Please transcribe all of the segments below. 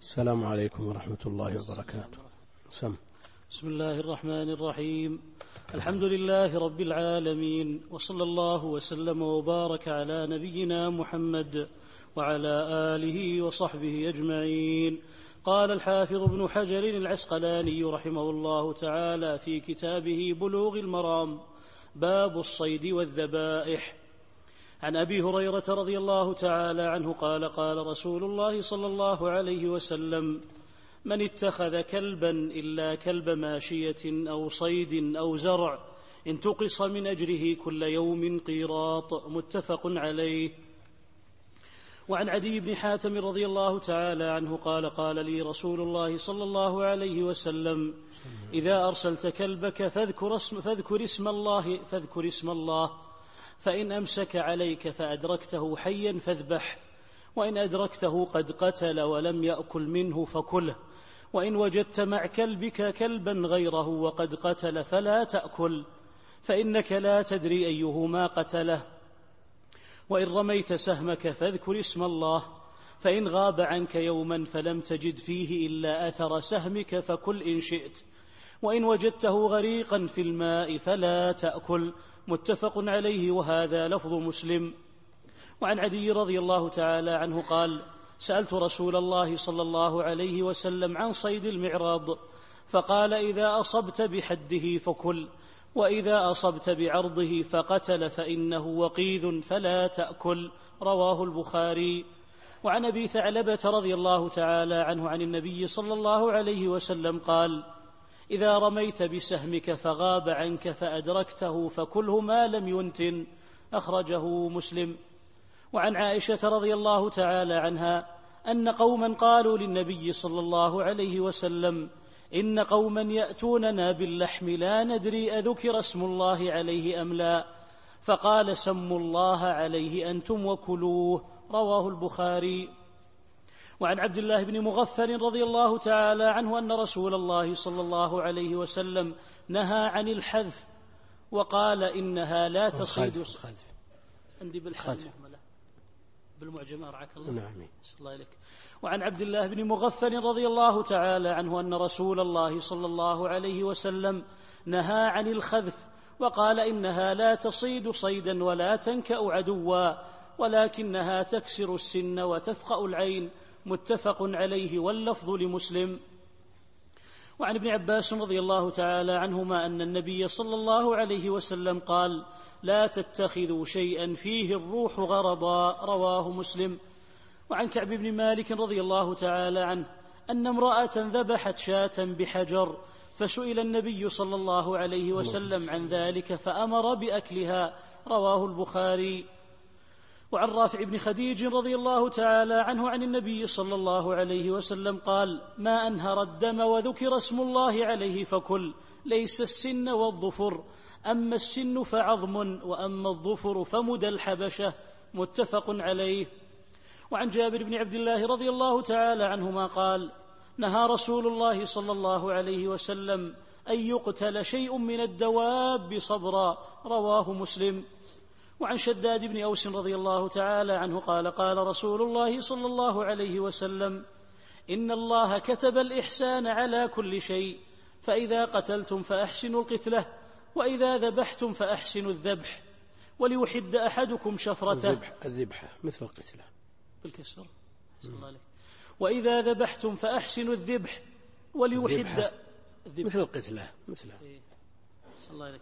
السلام عليكم ورحمة الله وبركاته. بسم الله الرحمن الرحيم. الحمد لله رب العالمين، وصلى الله وسلم وبارك على نبينا محمد وعلى آله وصحبه أجمعين. قال الحافظ ابن حجر العسقلاني رحمه الله تعالى في كتابه بلوغ المرام: باب الصيد والذبائح. عن أبي هريرة رضي الله تعالى عنه قال: قال رسول الله صلى الله عليه وسلم: من اتخذ كلبا إلا كلب ماشية أو صيد أو زرع انتقص من أجره كل يوم قيراط. متفق عليه. وعن عدي بن حاتم رضي الله تعالى عنه قال: قال لي رسول الله صلى الله عليه وسلم: إذا أرسلت كلبك فاذكر اسم الله فإن أمسك عليك فأدركته حيا فاذبح، وإن أدركته قد قتل ولم يأكل منه فكله، وإن وجدت مع كلبك كلبا غيره وقد قتل فلا تأكل، فإنك لا تدري أيهما قتله. وإن رميت سهمك فاذكر اسم الله، فإن غاب عنك يوما فلم تجد فيه إلا أثر سهمك فكل إن شئت، وإن وجدته غريقا في الماء فلا تأكل. متفق عليه، وهذا لفظ مسلم. وعن عدي رضي الله تعالى عنه قال: سألت رسول الله صلى الله عليه وسلم عن صيد المعراض، فقال: إذا أصبت بحده فكل، وإذا أصبت بعرضه فقتل فإنه وقيذ فلا تأكل. رواه البخاري. وعن أبي ثعلبة رضي الله تعالى عنه عن النبي صلى الله عليه وسلم قال: إذا رميت بسهمك فغاب عنك فأدركته فكله ما لم ينتن. أخرجه مسلم. وعن عائشة رضي الله تعالى عنها أن قوما قالوا للنبي صلى الله عليه وسلم: إن قوما يأتوننا باللحم لا ندري أذكر اسم الله عليه أم لا، فقال: سموا الله عليه أنتم وكلوه. رواه البخاري. وعن عبد الله بن مغفل رضي الله تعالى عنه أن رسول الله صلى الله عليه وسلم نهى عن الحذف وقال: إنها لا تصيد. عندي بالحذف بالمعجم أرعاك الله. نعم. الله إليك. وعن عبد الله بن مغفل رضي الله تعالى عنه أن رسول الله صلى الله عليه وسلم نهى عن الخذف وقال: إنها لا تصيد صيدا ولا تنكأ عدوا، ولكنها تكسر السن وتفقأ العين. متفق عليه، واللفظ لمسلم. وعن ابن عباس رضي الله تعالى عنهما أن النبي صلى الله عليه وسلم قال: لا تتخذوا شيئا فيه الروح غرضا. رواه مسلم. وعن كعب بن مالك رضي الله تعالى عنه أن امرأة ذبحت شاة بحجر، فسئل النبي صلى الله عليه وسلم عن ذلك فأمر بأكلها. رواه البخاري. وعن رافع بن خديج رضي الله تعالى عنه عن النبي صلى الله عليه وسلم قال: ما أنهر الدم وذكر اسم الله عليه فكل، ليس السن والظفر، أما السن فعظم، وأما الظفر فمدى الحبشة. متفق عليه. وعن جابر بن عبد الله رضي الله تعالى عنهما قال: نهى رسول الله صلى الله عليه وسلم أن يقتل شيء من الدواب صبرا. رواه مسلم. وعن شداد بن أوس رضي الله تعالى عنه قال: قال رسول الله صلى الله عليه وسلم: إن الله كتب الإحسان على كل شيء، فإذا قتلتم فأحسنوا القتلة، وإذا ذبحتم فأحسنوا الذبح، وليحد أحدكم شفرته. الذبحة مثل القتلة بالكسر. وإذا ذبحتم فأحسنوا الذبح، وليحد مثل القتلة مثله. صلى الله عليه.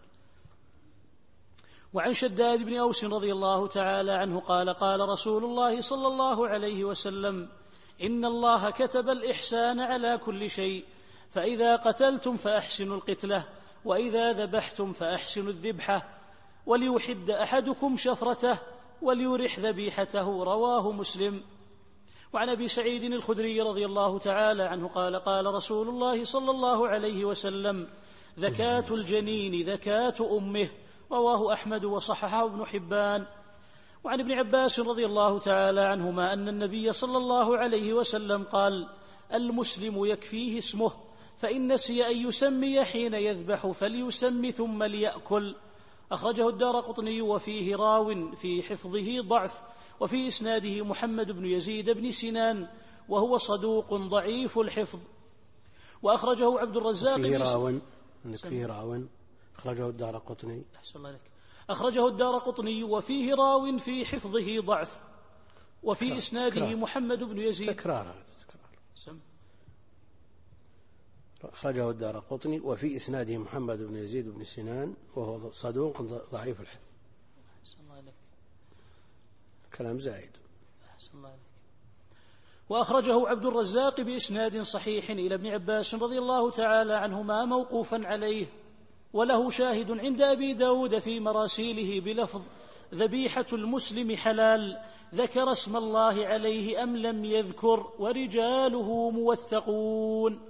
وعن شداد بن أوس رضي الله تعالى عنه قال: قال رسول الله صلى الله عليه وسلم: إن الله كتب الإحسان على كل شيء، فإذا قتلتم فأحسنوا القتلة، وإذا ذبحتم فأحسنوا الذبحة، وليحد أحدكم شفرته، وليرح ذبيحته. رواه مسلم. وعن أبي سعيد الخدري رضي الله تعالى عنه قال: قال رسول الله صلى الله عليه وسلم: ذكاة الجنين ذكاة أمه. رواه أحمد وصححه ابن حبان. وعن ابن عباس رضي الله تعالى عنهما أن النبي صلى الله عليه وسلم قال: المسلم يكفيه اسمه، فإن نسي أن يسمي حين يذبح فليسمي ثم ليأكل. أخرجه الدارقطني وفيه راو في حفظه ضعف، وفي إسناده محمد بن يزيد بن سنان، وهو صدوق ضعيف الحفظ. وأخرجه عبد الرزاق فيه راو أخرجه الدارقطني. أخرجه الدارقطني وفيه راو في حفظه ضعف، وفي إسناده محمد بن يزيد. تكرار. أخرجه الدارقطني وفي إسناده محمد بن يزيد بن سنان وهو صدوق ضعيف الحفظ. كلام زائد. وأخرجه عبد الرزاق بإسناد صحيح إلى ابن عباس رضي الله تعالى عنهما موقوفا عليه، وله شاهد عند أبي داود في مراسيله بلفظ: ذبيحة المسلم حلال، ذكر اسم الله عليه أم لم يذكر، ورجاله موثقون.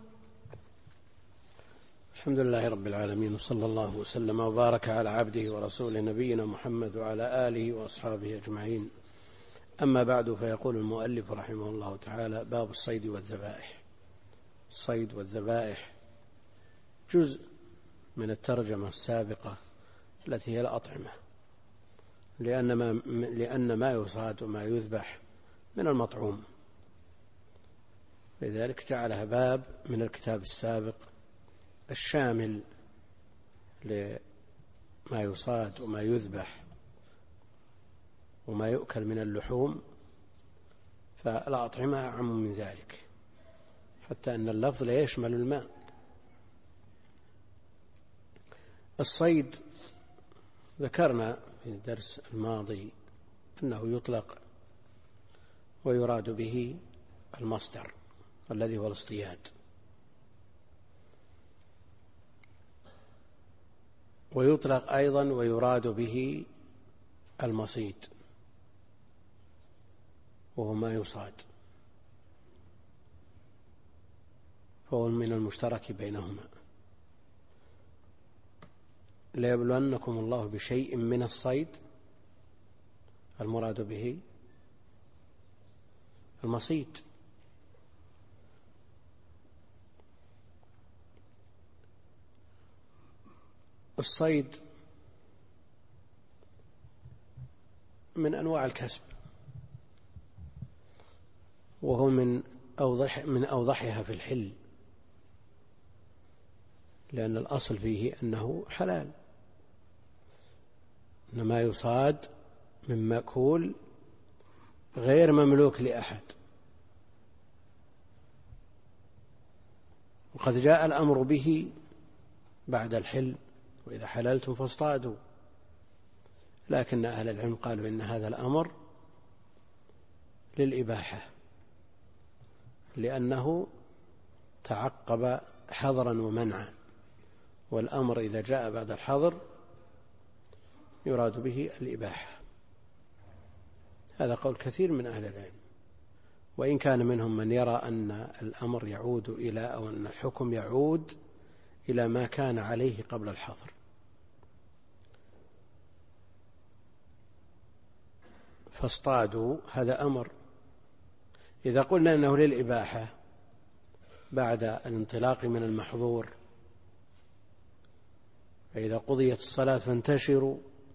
الحمد لله رب العالمين، وصلى الله وسلم وبارك على عبده ورسوله نبينا محمد وعلى آله وأصحابه أجمعين. أما بعد، فيقول المؤلف رحمه الله تعالى: باب الصيد والذبائح. الصيد والذبائح جزء من السابقة التي هي الأطعمة، لأن ما يصاد وما يذبح من المطعوم، لذلك جعلها باب من الكتاب السابق الشامل لما يصاد وما يذبح وما يؤكل من اللحوم، فالأطعمة أعم من ذلك، حتى أن اللفظ لا يشمل الماء. الصيد ذكرنا في الدرس الماضي أنه يطلق ويراد به المصدر الذي هو الاصطياد، ويطلق أيضا ويراد به المصيد وهو ما يصاد، فهو من المشترك بينهما. ليبلونكم الله بشيء من الصيد، المراد به المصيد. الصيد من أنواع الكسب، وهو من أوضحها في الحل، لأن الأصل فيه أنه حلال، إنما يصاد من مأكول غير مملوك لأحد. وقد جاء الأمر به بعد الحل: وإذا حللتم فاصطادوا. لكن أهل العلم قالوا إن هذا الأمر للإباحة، لأنه تعقب حظرا ومنعا، والأمر إذا جاء بعد الحظر يراد به الإباحة. هذا قول كثير من أهل العلم، وإن كان منهم من يرى أن الأمر يعود أو أن الحكم يعود إلى ما كان عليه قبل الحظر. فاصطادوا هذا أمر. إذا قلنا أنه للإباحة بعد الانطلاق من المحظور، فإذا قضيت الصلاة فانتشروا،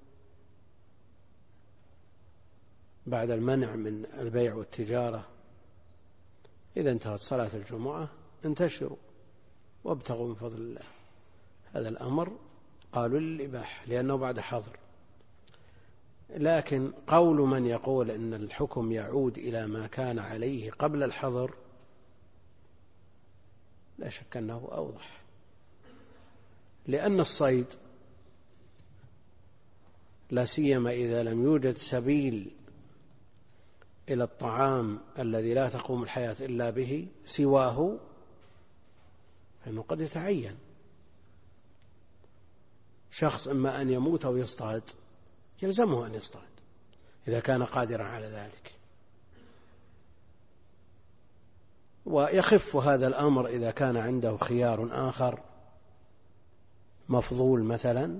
بعد المنع من البيع والتجارة، إذا انتهت صلاة الجمعة انتشروا وابتغوا من فضل الله. هذا الأمر قالوا للإباحة لأنه بعد حظر. لكن قول من يقول إن الحكم يعود إلى ما كان عليه قبل الحظر لا شك أنه أوضح، لأن الصيد لا سيما إذا لم يوجد سبيل إلى الطعام الذي لا تقوم الحياة إلا به سواه، فإنه قد يتعين شخص إما أن يموت أو يصطاد، يلزمه أن يصطاد إذا كان قادرا على ذلك. ويخف هذا الأمر إذا كان عنده خيار آخر مفضول، مثلا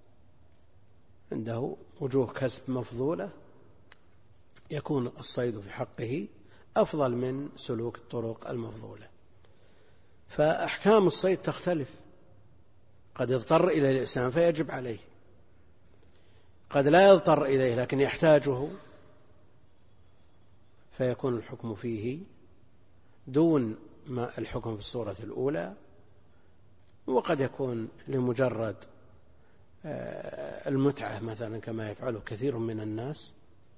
عنده وجوه كسب مفضولة، يكون الصيد في حقه أفضل من سلوك الطرق المفضولة. فأحكام الصيد تختلف، قد يضطر إلى الإنسان فيجب عليه، قد لا يضطر إليه لكن يحتاجه فيكون الحكم فيه دون ما الحكم في الصورة الأولى، وقد يكون لمجرد المتعة مثلا كما يفعله كثير من الناس،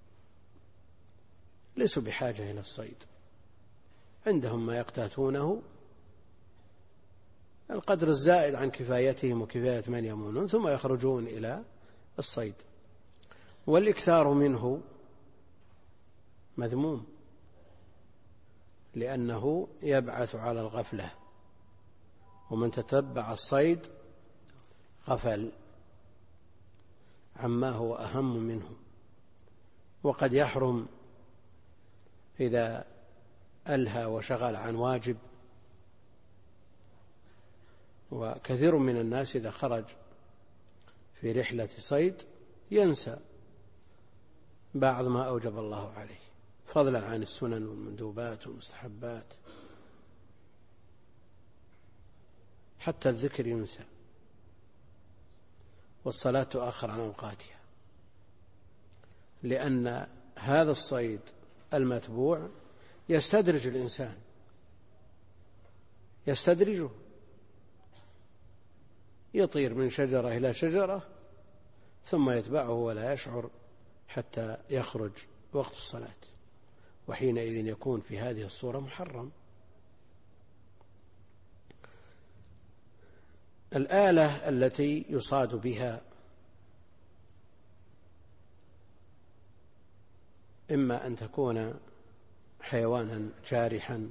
ليسوا بحاجة إلى الصيد، عندهم ما يقتاتونه القدر الزائد عن كفايتهم وكفاية من يمونون، ثم يخرجون إلى الصيد. والإكثار منه مذموم، لأنه يبعث على الغفلة، ومن تتبع الصيد غفل عما هو أهم منه. وقد يحرم إذا ألهى وشغل عن واجب، وكثير من الناس إذا خرج في رحلة صيد ينسى بعض ما أوجب الله عليه، فضلا عن السنن والمندوبات والمستحبات، حتى الذكر ينسى، والصلاة تؤخر عن أوقاتها، لأن هذا الصيد المتبوع يستدرج الإنسان، يستدرجه، يطير من شجرة إلى شجرة ثم يتبعه ولا يشعر حتى يخرج وقت الصلاة، وحينئذ يكون في هذه الصورة محرم. الآلة التي يصاد بها إما أن تكون حيوانا جارحا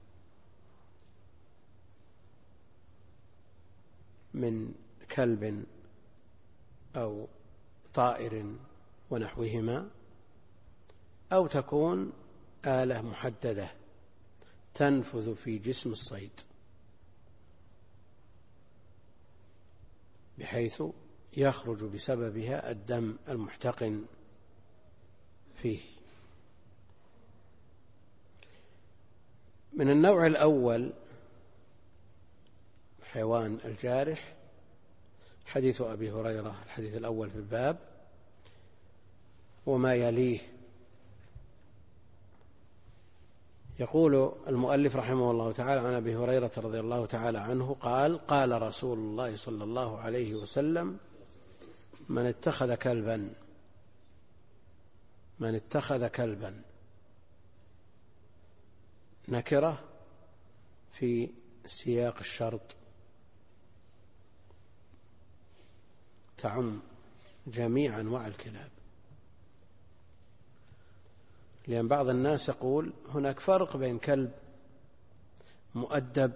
من كلب أو طائر ونحوهما، أو تكون آلة محددة تنفذ في جسم الصيد بحيث يخرج بسببها الدم المحتقن فيه. من النوع الأول حيوان الجارح حديث أبي هريرة الحديث الأول في الباب وما يليه. يقول المؤلف رحمه الله تعالى عن أبي هريرة رضي الله تعالى عنه قال: قال رسول الله صلى الله عليه وسلم: من اتخذ كلبا نكرة في سياق الشرط تعم جميع أنواع الكلاب، لأن بعض الناس يقول هناك فرق بين كلب مؤدب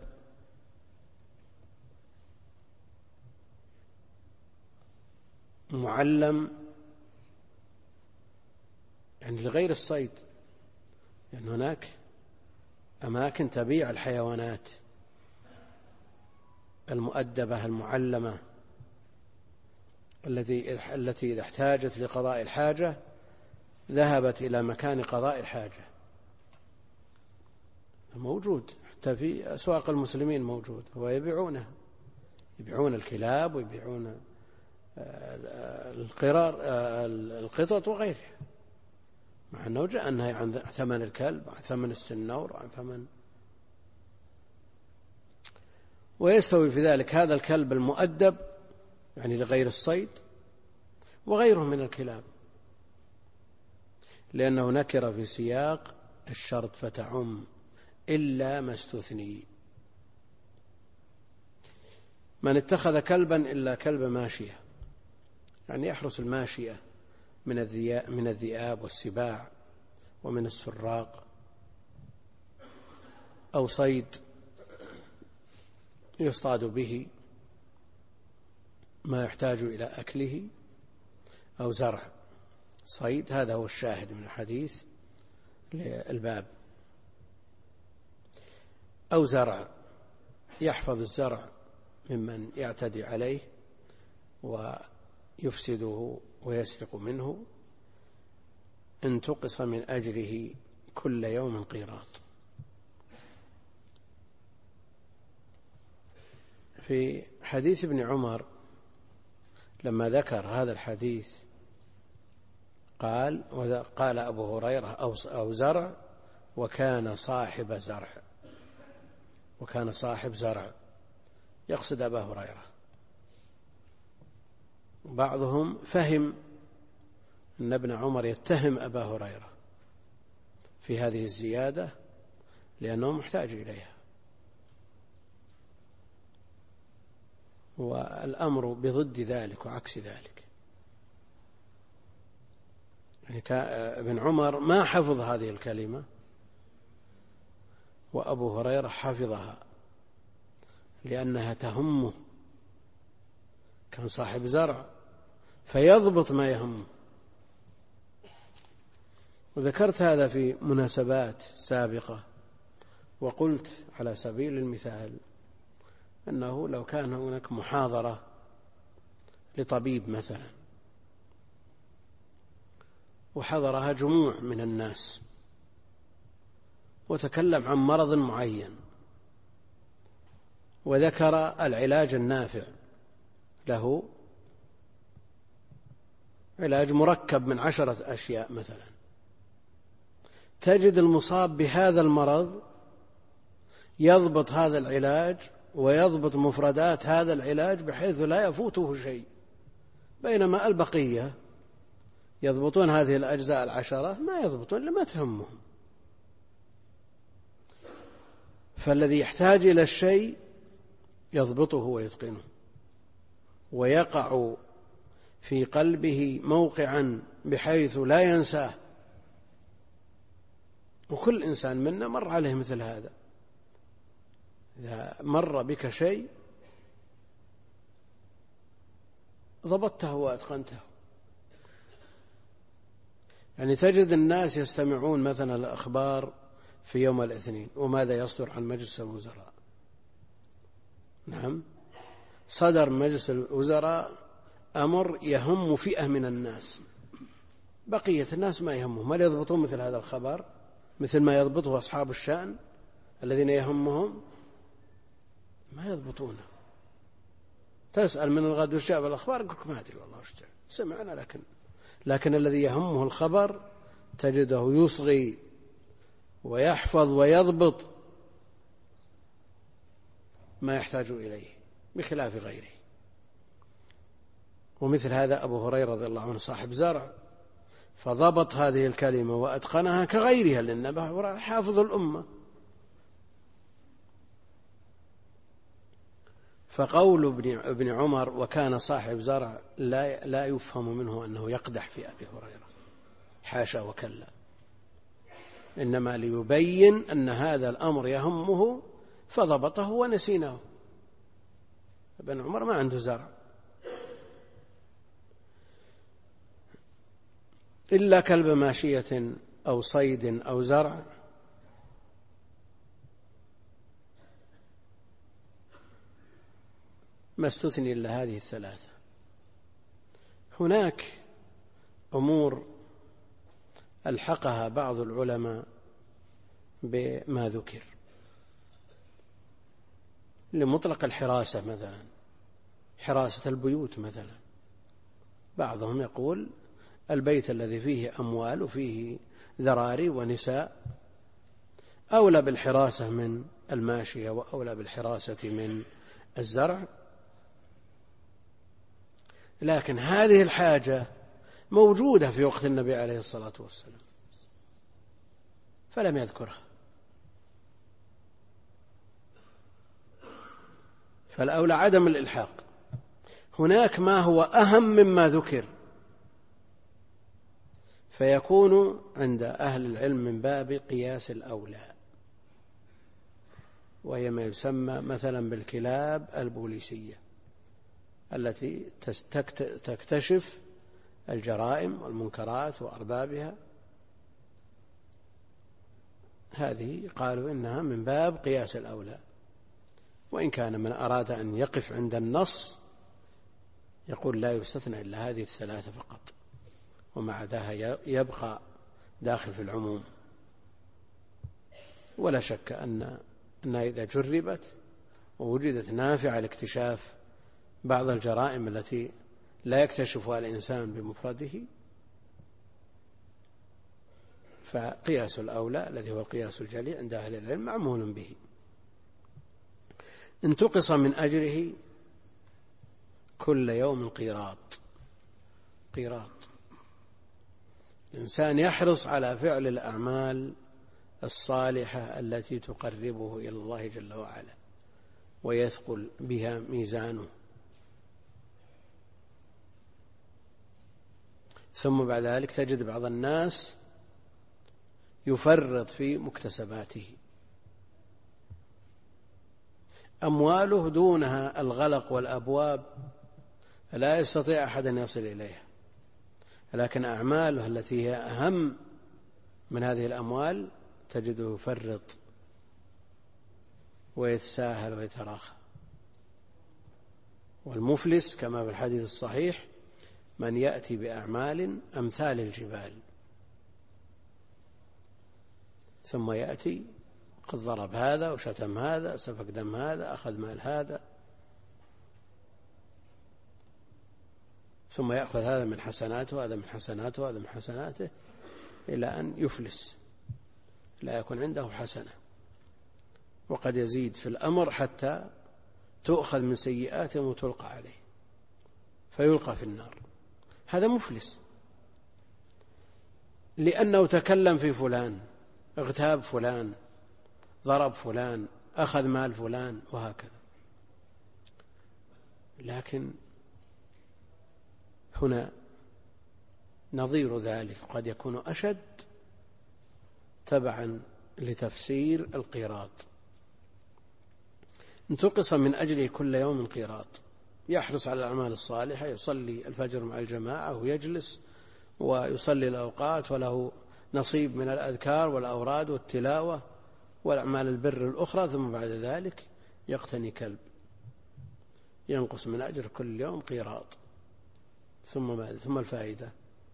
معلم يعني لغير الصيد، لأن هناك أماكن تبيع الحيوانات المؤدبة المعلمة التي إذا احتاجت لقضاء الحاجة ذهبت إلى مكان قضاء الحاجة، موجود حتى في أسواق المسلمين موجود، ويبيعونها، يبيعون الكلاب ويبيعون القطط وغيرها، مع أنه جاء النهي عن ثمن الكلب وعن ثمن السنور وعن ثمن، ويستوي في ذلك هذا الكلب المؤدب يعني لغير الصيد وغيره من الكلاب، لأنه نكر في سياق الشرط فتعم إلا ما استثني. من اتخذ كلبا إلا كلب ماشية، يعني يحرس الماشية من الذئاب والسباع ومن السراق، أو صيد يصطاد به ما يحتاج إلى أكله، أو زرع صيد، هذا هو الشاهد من الحديث للباب، أو زرع يحفظ الزرع ممن يعتدي عليه ويفسده ويسرق منه، انتقص من أجره كل يوم قيراط. في حديث ابن عمر لما ذكر هذا الحديث قال أبو هريرة: أو زرع، وكان صاحب زرع، وكان صاحب زرع، يقصد أبا هريرة. بعضهم فهم أن ابن عمر يتهم أبا هريرة في هذه الزيادة لأنه محتاج إليها، والأمر بضد ذلك وعكس ذلك. يعني ابن عمر ما حفظ هذه الكلمة وأبو هريرة حفظها لأنها تهمه، كان صاحب زرع فيضبط ما يهمه. وذكرت هذا في مناسبات سابقة، وقلت على سبيل المثال أنه لو كان هناك محاضرة لطبيب مثلا وحضرها جموع من الناس وتكلم عن مرض معين وذكر العلاج النافع له، علاج مركب من 10 أشياء مثلا، تجد المصاب بهذا المرض يضبط هذا العلاج ويضبط مفردات هذا العلاج بحيث لا يفوته شيء، بينما البقية يضبطون هذه الأجزاء 10 ما يضبطون لما تهمهم. فالذي يحتاج إلى الشيء يضبطه ويتقنه ويقع في قلبه موقعا بحيث لا ينساه. وكل إنسان منا مر عليه مثل هذا، إذا مر بك شيء ضبطته وأتقنته. يعني تجد الناس يستمعون مثلا الأخبار في يوم الاثنين وماذا يصدر عن مجلس الوزراء. نعم، صدر مجلس الوزراء أمر يهم فئة من الناس، بقية الناس ما يهمهم. هل يضبطون مثل هذا الخبر مثل ما يضبطه أصحاب الشأن الذين يهمهم؟ ما يضبطونه. تسأل من الغد وش جاء بالأخبار يقول لك ما أدري والله وش جاء، سمعنا لكن الذي يهمه الخبر تجده يصغي ويحفظ ويضبط ما يحتاج إليه بخلاف غيره. ومثل هذا أبو هريرة رضي الله عنه صاحب زرع، فضبط هذه الكلمة وأتقنها كغيرها، لأن أبو هريرة حافظ الأمة. فقول ابن عمر وكان صاحب زرع لا يفهم منه أنه يقدح في أبي هريرة، حاشا وكلا، إنما ليبين أن هذا الأمر يهمه فضبطه ونسيناه. ابن عمر ما عنده زرع إلا كلب ماشية أو صيد أو زرع، ما استثني إلا هذه الثلاثة. هناك أمور ألحقها بعض العلماء بما ذكر لمطلق الحراسة، مثلا حراسة البيوت مثلا. بعضهم يقول البيت الذي فيه أموال وفيه ذراري ونساء أولى بالحراسة من الماشية وأولى بالحراسة من الزرع، لكن هذه الحاجة موجودة في وقت النبي عليه الصلاة والسلام فلم يذكرها. فالأولى عدم الإلحاق. هناك ما هو أهم مما ذكر فيكون عند أهل العلم من باب قياس الأولى، وهي ما يسمى مثلا بالكلاب البوليسية التي تكتشف الجرائم والمنكرات وأربابها. هذه قالوا إنها من باب قياس الأولى، وإن كان من أراد أن يقف عند النص يقول لا يستثنى إلا هذه الثلاثة فقط، وما عداها يبقى داخل في العموم. ولا شك أنها إذا جربت ووجدت نافعة لاكتشاف بعض الجرائم التي لا يكتشفها الإنسان بمفرده، فقياس الأولى الذي هو القياس الجلي عند أهل العلم معمول به. انتقص من أجره كل يوم قيراط. الإنسان يحرص على فعل الأعمال الصالحة التي تقربه إلى الله جل وعلا ويثقل بها ميزانه. ثم بعد ذلك تجد بعض الناس يفرط في مكتسباته، أمواله دونها الغلق والأبواب لا يستطيع أحد أن يصل إليها، لكن أعماله التي هي أهم من هذه الأموال تجده يفرط ويتساهل ويتراخى. والمفلس كما في الحديث الصحيح من يأتي بأعمال أمثال الجبال ثم يأتي قد ضرب هذا وشتم هذا، سفك دم هذا، أخذ مال هذا، ثم يأخذ هذا من حسناته وهذا من حسناته وهذا من حسناته إلى أن يفلس لا يكون عنده حسنة، وقد يزيد في الأمر حتى تؤخذ من سيئاته وتلقى عليه فيلقى في النار. هذا مفلس لأنه تكلم في فلان، اغتاب فلان، ضرب فلان، أخذ مال فلان، وهكذا. لكن هنا نظير ذلك قد يكون أشد تبعا لتفسير القيراط. انتقص من أجله كل يوم قيراط، يحرص على الأعمال الصالحة، يصلي الفجر مع الجماعة ويجلس ويصلي الأوقات وله نصيب من الأذكار والأوراد والتلاوة والأعمال البر الأخرى، ثم بعد ذلك يقتني كلب ينقص من أجر كل يوم قيراط. ثم ماذا؟ ثم الفائدة.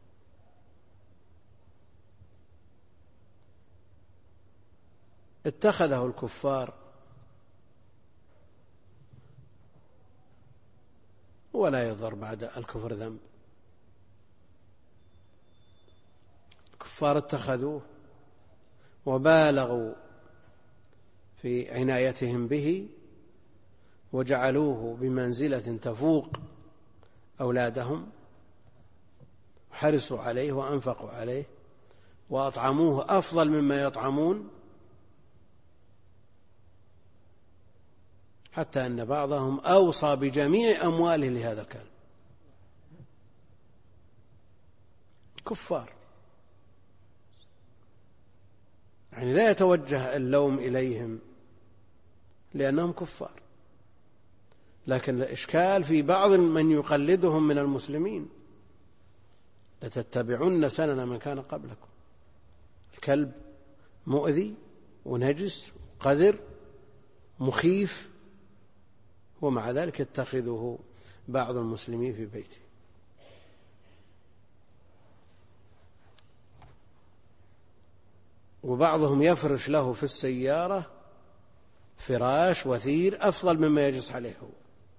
اتخذه الكفار ولا يضر بعد الكفر ذنب. الكفار اتخذوه وبالغوا في عنايتهم به وجعلوه بمنزلة تفوق أولادهم، حرصوا عليه وأنفقوا عليه وأطعموه أفضل مما يطعمون، حتى أن بعضهم أوصى بجميع أمواله لهذا الكلب. كفار، يعني لا يتوجه اللوم إليهم لأنهم كفار، لكن الإشكال في بعض من يقلدهم من المسلمين. لتتبعن سنن من كان قبلكم. الكلب مؤذي ونجس قذر مخيف، ومع ذلك يتخذه بعض المسلمين في بيته. وبعضهم يفرش له في السيارة فراش وثير أفضل مما يجلس عليه هو.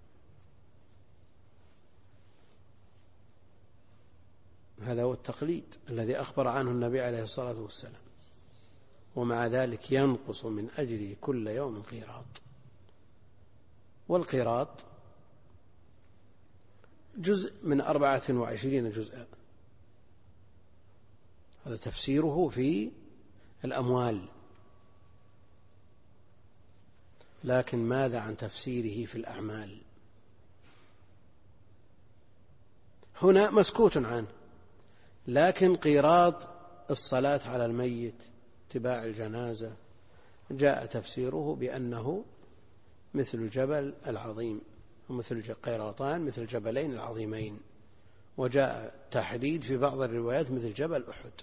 هذا هو التقليد الذي أخبر عنه النبي عليه الصلاة والسلام. ومع ذلك ينقص من أجله كل يوم قيراط. والقيراط جزء من 24 جزءا، هذا تفسيره في الأموال. لكن ماذا عن تفسيره في الأعمال؟ هنا مسكوت عنه، لكن قيراط الصلاة على الميت، اتباع الجنازة، جاء تفسيره بأنه مثل الجبل العظيم، ومثل قيراطان مثل الجبلين العظيمين، وجاء تحديد في بعض الروايات مثل جبل أحد.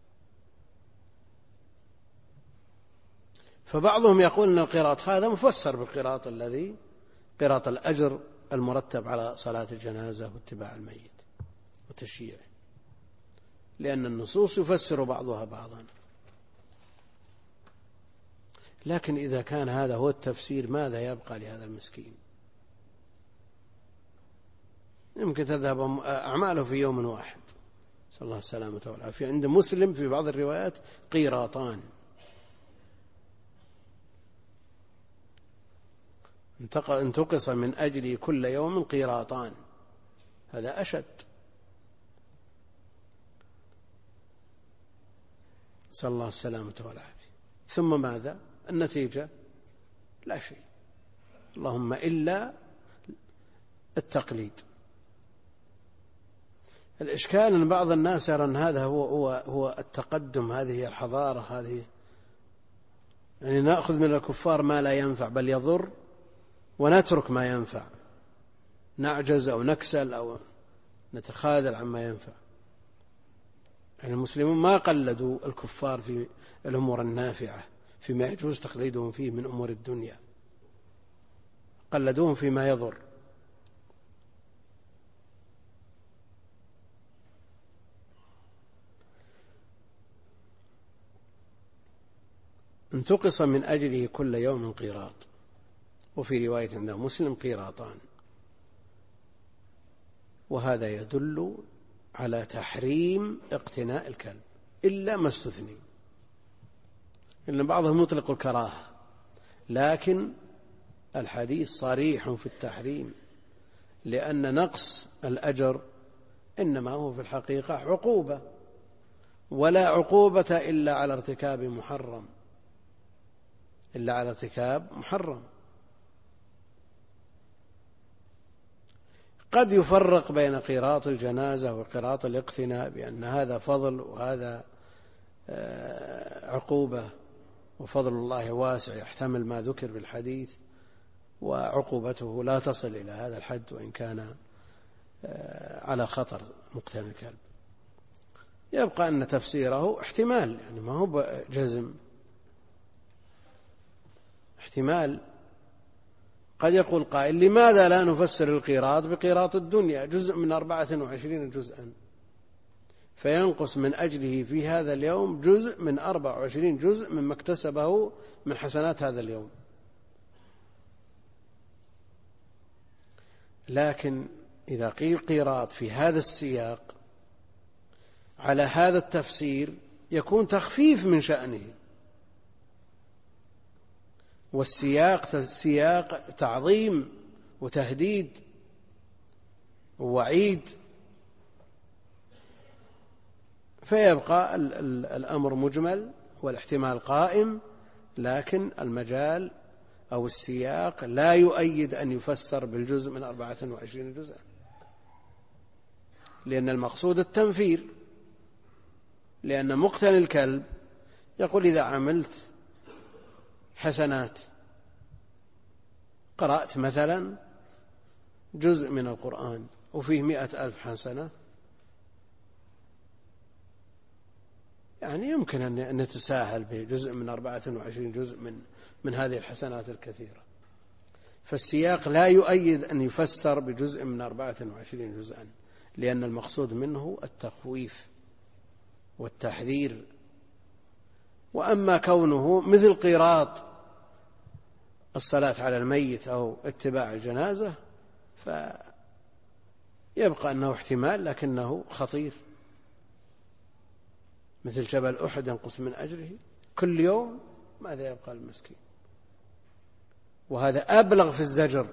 فبعضهم يقول أن القيراط هذا مفسر بالقيراط الذي قيراط الأجر المرتب على صلاة الجنازة واتباع الميت وتشييعه، لأن النصوص يفسر بعضها بعضا. لكن إذا كان هذا هو التفسير، ماذا يبقى لهذا المسكين؟ يمكن تذهب أعماله في يوم واحد، صلى الله السلامة والعافية. عند مسلم في بعض الروايات قيراطان. انتقص من أجله كل يوم قيراطان، هذا أشد. نسأل الله السلامة والعافية. ثم ماذا؟ النتيجة لا شيء، اللهم إلا التقليد. الإشكال أن بعض الناس يرى أن هذا هو التقدم، هذه هي الحضارة، هذه يعني نأخذ من الكفار ما لا ينفع بل يضر ونترك ما ينفع، نعجز أو نكسل أو نتخاذل عما ينفع. يعني المسلمون ما قلدوا الكفار في الأمور النافعة فيما يجوز تقليدهم فيه من أمور الدنيا، قلدوهم فيما يضر. انتقص من أجله كل يوم قيراط، وفي رواية عند مسلم قيراطان. وهذا يدل على تحريم اقتناء الكلب إلا ما استثني، إن بعضهم يطلق الكراهة، لكن الحديث صريح في التحريم، لأن نقص الأجر إنما هو في الحقيقة عقوبة، ولا عقوبة إلا على ارتكاب محرم، إلا على ارتكاب محرم. قد يفرق بين قيراط الجنازة وقيراط الاقتناء بأن هذا فضل وهذا عقوبة، وفضل الله واسع يحتمل ما ذكر في الحديث، وعقوبته لا تصل إلى هذا الحد وإن كان على خطر مقتنى الكلب. يبقى أن تفسيره احتمال، يعني ما هو جزم، احتمال. قد يقول قائل لماذا لا نفسر القيراط بقيراط الدنيا، جزء من 24 جزءا، فينقص من أجله في هذا اليوم جزء من 24 جزء مما اكتسبه من حسنات هذا اليوم. لكن إذا قيل قيراط في هذا السياق على هذا التفسير يكون تخفيف من شأنه، والسياق سياق تعظيم وتهديد ووعيد، فيبقى الأمر مجمل والاحتمال قائم، لكن المجال أو السياق لا يؤيد أن يفسر بالجزء من 24 جزءا، لأن المقصود التنفير. لأن مقتني الكلب يقول إذا عملت حسنات، قرأت مثلا جزء من القرآن وفيه 100,000 حسنة، يعني يمكن أن نتساهل بجزء من 24 جزء من هذه الحسنات الكثيرة. فالسياق لا يؤيد أن يفسر بجزء من 24 جزءا، لأن المقصود منه التخويف والتحذير. وأما كونه مثل قيراط الصلاة على الميت أو اتباع الجنازة فيبقى أنه احتمال لكنه خطير، مثل جبل أحد ينقص من أجره كل يوم، ماذا يبقى المسكين؟ وهذا أبلغ في الزجر،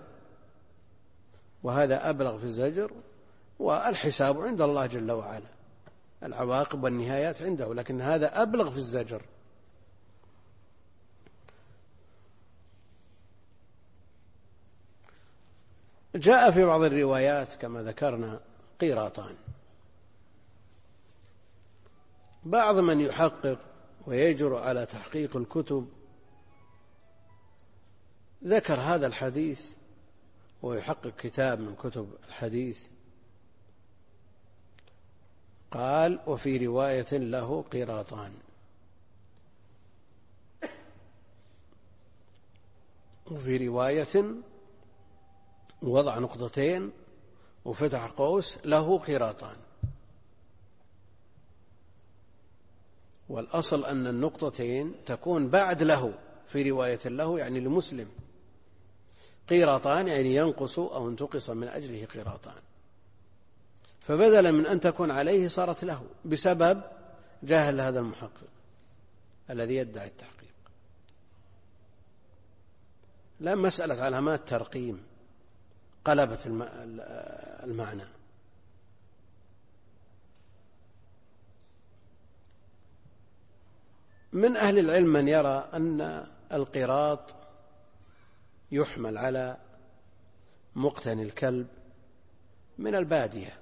وهذا أبلغ في الزجر، والحساب عند الله جل وعلا، العواقب والنهايات عنده، لكن هذا أبلغ في الزجر. جاء في بعض الروايات كما ذكرنا قيراطان. بعض من يحقق ويجرؤ على تحقيق الكتب ذكر هذا الحديث، ويحقق كتاب من كتب الحديث، قال وفي رواية له قيراطان، وفي رواية وضع نقطتين وفتح قوس له قيراطان. والأصل أن النقطتين تكون بعد له، في رواية له يعني لمسلم، قيراطان يعني ينقص أو انتقص من أجله قيراطان، فبدلا من أن تكون عليه صارت له بسبب جهل هذا المحقق الذي يدعي التحقيق. لا مسألة علامات ترقيم قلبت المعنى. من أهل العلم من يرى أن القيراط يحمل على مقتني الكلب من البادية،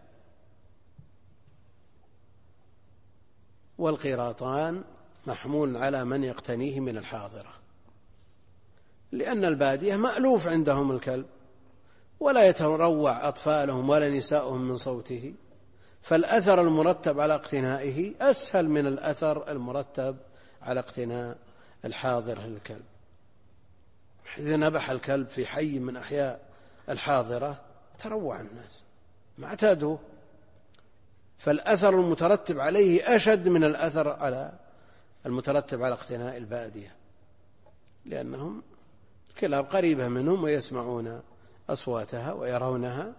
والقيراطان محمول على من يقتنيه من الحاضرة، لأن البادية مألوف عندهم الكلب ولا يتروع أطفالهم ولا نساؤهم من صوته، فالأثر المرتب على اقتنائه أسهل من الأثر المرتب على اقتناء الحاضر للكلب. إذا نبح الكلب في حي من أحياء الحاضرة تروع الناس ما اعتادوه، فالأثر المترتب عليه أشد من الأثر على المترتب على اقتناء البادية، لأنهم الكلاب قريبة منهم ويسمعون أصواتها ويرونها،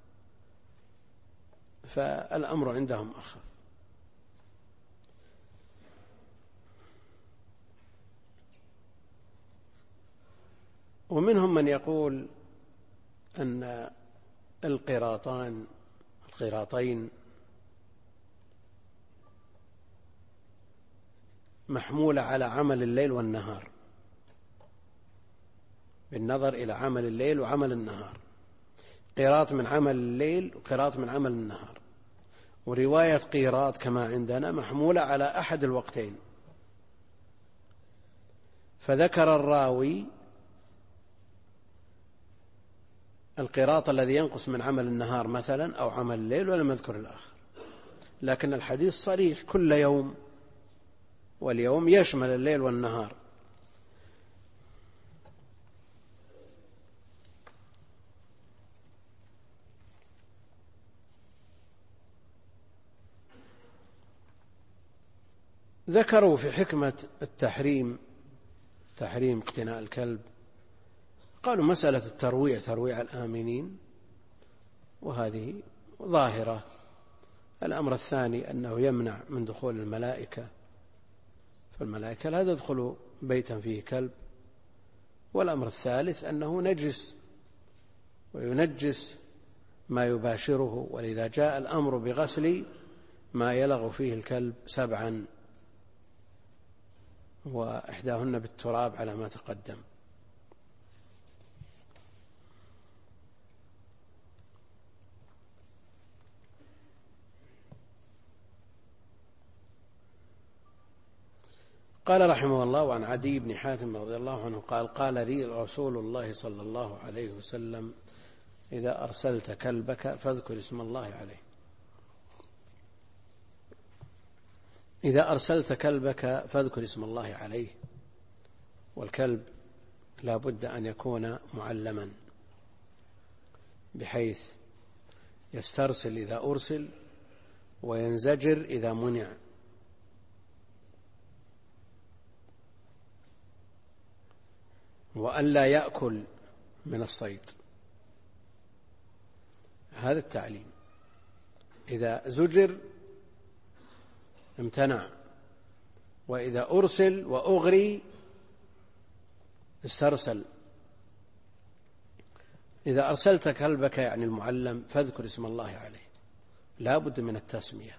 فالأمر عندهم أخف. ومنهم من يقول أن القيراطين محمولة على عمل الليل والنهار، بالنظر إلى عمل الليل وعمل النهار، قيراط من عمل الليل وقيراط من عمل النهار. ورواية قيراط كما عندنا محمولة على أحد الوقتين، فذكر الراوي القيراط الذي ينقص من عمل النهار مثلا أو عمل الليل ولم يذكر الآخر، لكن الحديث صريح كل يوم، واليوم يشمل الليل والنهار. ذكروا في حكمة التحريم، تحريم اقتناء الكلب، قالوا مسألة الترويع، ترويع الآمنين، وهذه ظاهرة. الأمر الثاني أنه يمنع من دخول الملائكة، فالملائكة لا تدخل بيتا فيه كلب. والأمر الثالث أنه نجس وينجس ما يباشره، ولذا جاء الأمر بغسل ما يلغ فيه الكلب 7 وإحداهن بالتراب على ما تقدم. قال رحمه الله: وعن عدي بن حاتم رضي الله عنه قال: قال لي رسول الله صلى الله عليه وسلم: إذا أرسلت كلبك فاذكر اسم الله عليه. إذا أرسلت كلبك فاذكر اسم الله عليه. والكلب لا بد أن يكون معلما، بحيث يسترسل إذا أرسل وينزجر إذا منع. وأن لا يأكل من الصيد، هذا التعليم. إذا زجر امتنع، وإذا أرسل وأغري استرسل. إذا أرسلت كلبك يعني المعلم فاذكر اسم الله عليه، لا بد من التسمية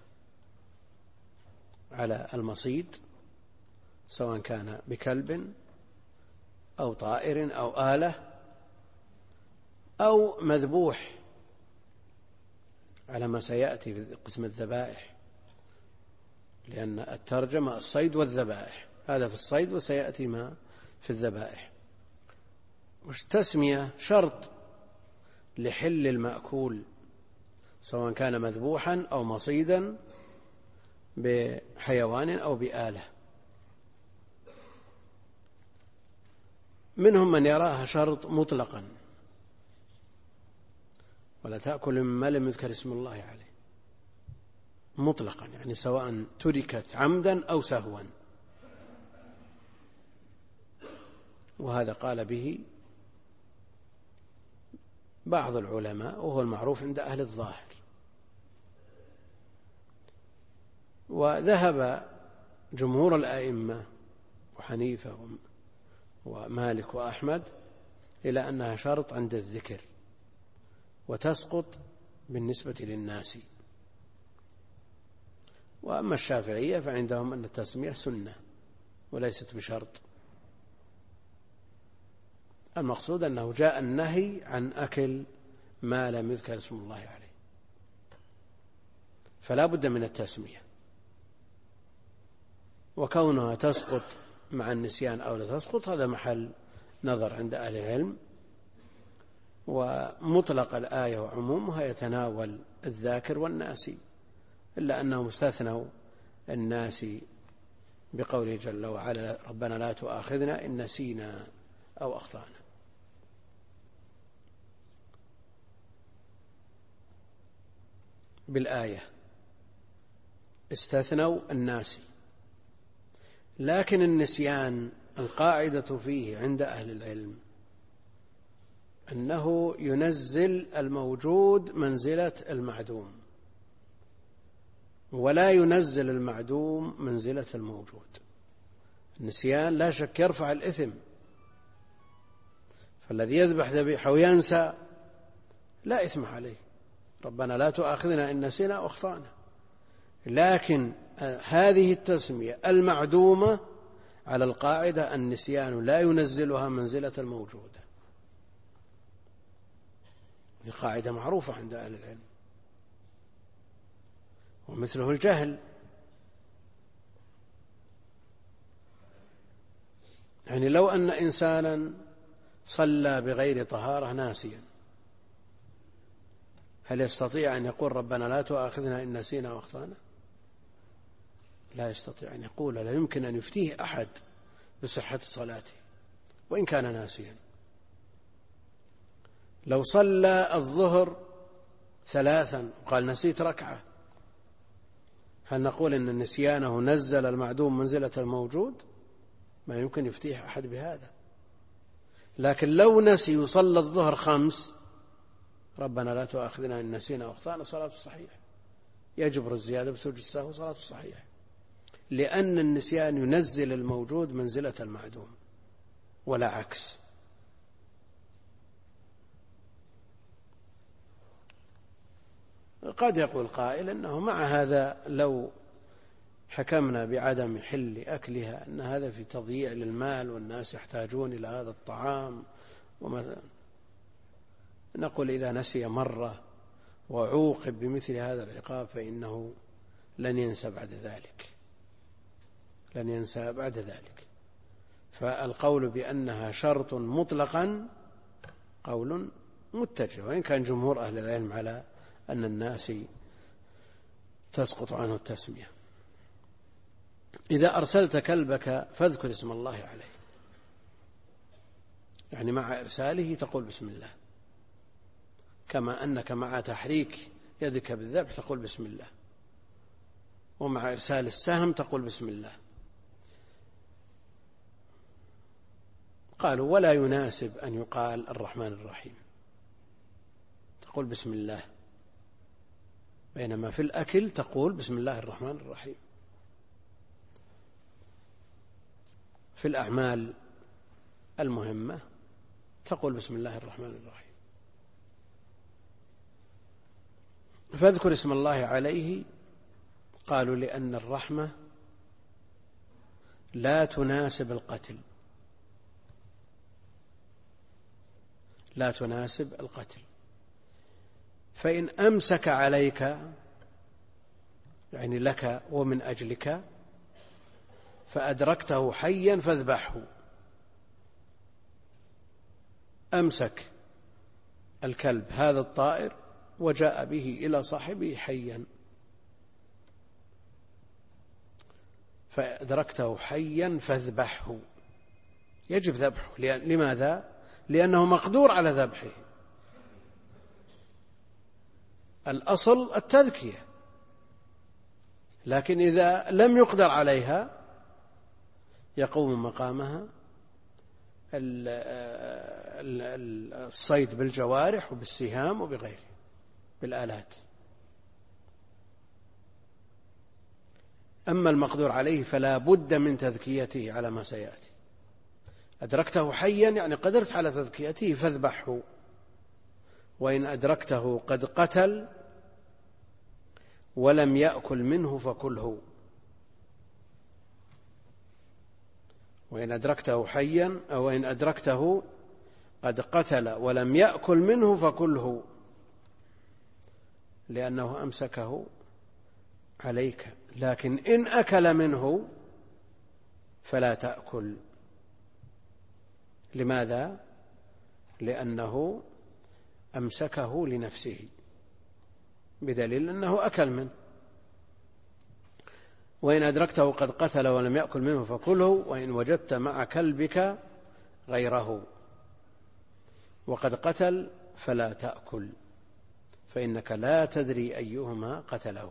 على المصيد، سواء كان بكلب أو طائر أو آلة أو مذبوح، على ما سيأتي في قسم الذبائح، لأن الترجمة الصيد والذبائح، هذا في الصيد وسيأتي ما في الذبائح. والتسمية شرط لحل المأكول، سواء كان مذبوحا أو مصيدا بحيوان أو بآلة. منهم من يراها شرط مطلقا: ولا تأكل مما لم يذكر اسم الله عليه، مطلقا، يعني سواء تركت عمدا أو سهوا. وهذا قال به بعض العلماء، وهو المعروف عند أهل الظاهر. وذهب جمهور الأئمة وحنيفة ومالك وأحمد إلى أنها شرط عند الذكر وتسقط بالنسبة للناس. وأما الشافعية فعندهم أن التسمية سنة وليست بشرط. المقصود أنه جاء النهي عن أكل ما لم يذكر اسم الله عليه، فلا بد من التسمية. وكونها تسقط مع النسيان أو لا تسقط هذا محل نظر عند أهل العلم. ومطلق الآية وعمومها يتناول الذاكر والناسي، إلا أنهم استثنوا الناسي بقوله جل وعلا ربنا لا تؤاخذنا إن نسينا أو أخطأنا. بالآية استثنوا الناسي، لكن النسيان القاعدة فيه عند أهل العلم أنه ينزل الموجود منزلة المعدوم، ولا ينزل المعدوم منزلة الموجود. النسيان لا شك يرفع الإثم، فالذي يذبح ذبيحة وينسى لا إثم عليه، ربنا لا تؤاخذنا إن نسينا أو أخطأنا. لكن هذه التسمية المعدومة على القاعدة النسيان لا ينزلها منزلة الموجودة، هذه قاعدة معروفة عند أهل العلم. ومثله الجهل، يعني لو أن إنسانا صلى بغير طهارة ناسيا، هل يستطيع أن يقول ربنا لا تؤاخذنا إن نسينا وأخطأنا؟ لا يستطيع أن يقول، لا يمكن أن يفتيه أحد بصحة صلاته وإن كان ناسيا. لو صلى الظهر 3 وقال نسيت ركعة، هل نقول إن نسيانه نزل المعدوم منزلة الموجود؟ ما يمكن يفتيه أحد بهذا. لكن لو نسي وصلى الظهر 5 ربنا لا تؤاخذنا إن نسينا وأخطأنا صلاة الصحيح، يجبر الزيادة بسجود السهو صلاة الصحيح، لأن النسيان ينزل الموجود منزلة المعدوم ولا عكس. قد يقول قائل أنه مع هذا لو حكمنا بعدم حل أكلها أن هذا في تضييع للمال والناس يحتاجون إلى هذا الطعام، نقول إذا نسي مرة وعوقب بمثل هذا العقاب فإنه لن ينسى بعد ذلك. فالقول بأنها شرط مطلقا قول متجه، وإن كان جمهور أهل العلم على أن الناس تسقط عنه التسمية. إذا أرسلت كلبك فاذكر اسم الله عليه، يعني مع إرساله تقول بسم الله، كما أنك مع تحريك يدك بالذبح تقول بسم الله، ومع إرسال السهم تقول بسم الله. قالوا ولا يناسب أن يقال الرحمن الرحيم، تقول بسم الله، بينما في الأكل تقول بسم الله الرحمن الرحيم. في الأعمال المهمة تقول بسم الله الرحمن الرحيم. فاذكر اسم الله عليه، قالوا لأن الرحمة لا تناسب القتل، فإن أمسك عليك يعني لك ومن أجلك فأدركته حيا فاذبحه. أمسك الكلب هذا الطائر وجاء به إلى صاحبه حيا، فأدركته حيا فاذبحه، يجب ذبحه. لماذا؟ لأنه مقدور على ذبحه. الأصل التذكية، لكن إذا لم يقدر عليها يقوم مقامها الصيد بالجوارح وبالسهام وبغيره بالآلات. أما المقدور عليه فلا بد من تذكيته على ما سيأتي، أدركته حيا يعني قدرت على تذكيته فاذبحه، وإن أدركته قد قتل ولم يأكل منه فكله. وإن أدركته حيا أو إن أدركته قد قتل ولم يأكل منه فكله، لأنه أمسكه عليك، لكن إن أكل منه فلا تأكل. لماذا؟ لأنه أمسكه لنفسه بدليل أنه أكل منه. وإن أدركته قد قتل ولم يأكل منه فكله، وإن وجدت مع كلبك غيره وقد قتل فلا تأكل، فإنك لا تدري أيهما قتله.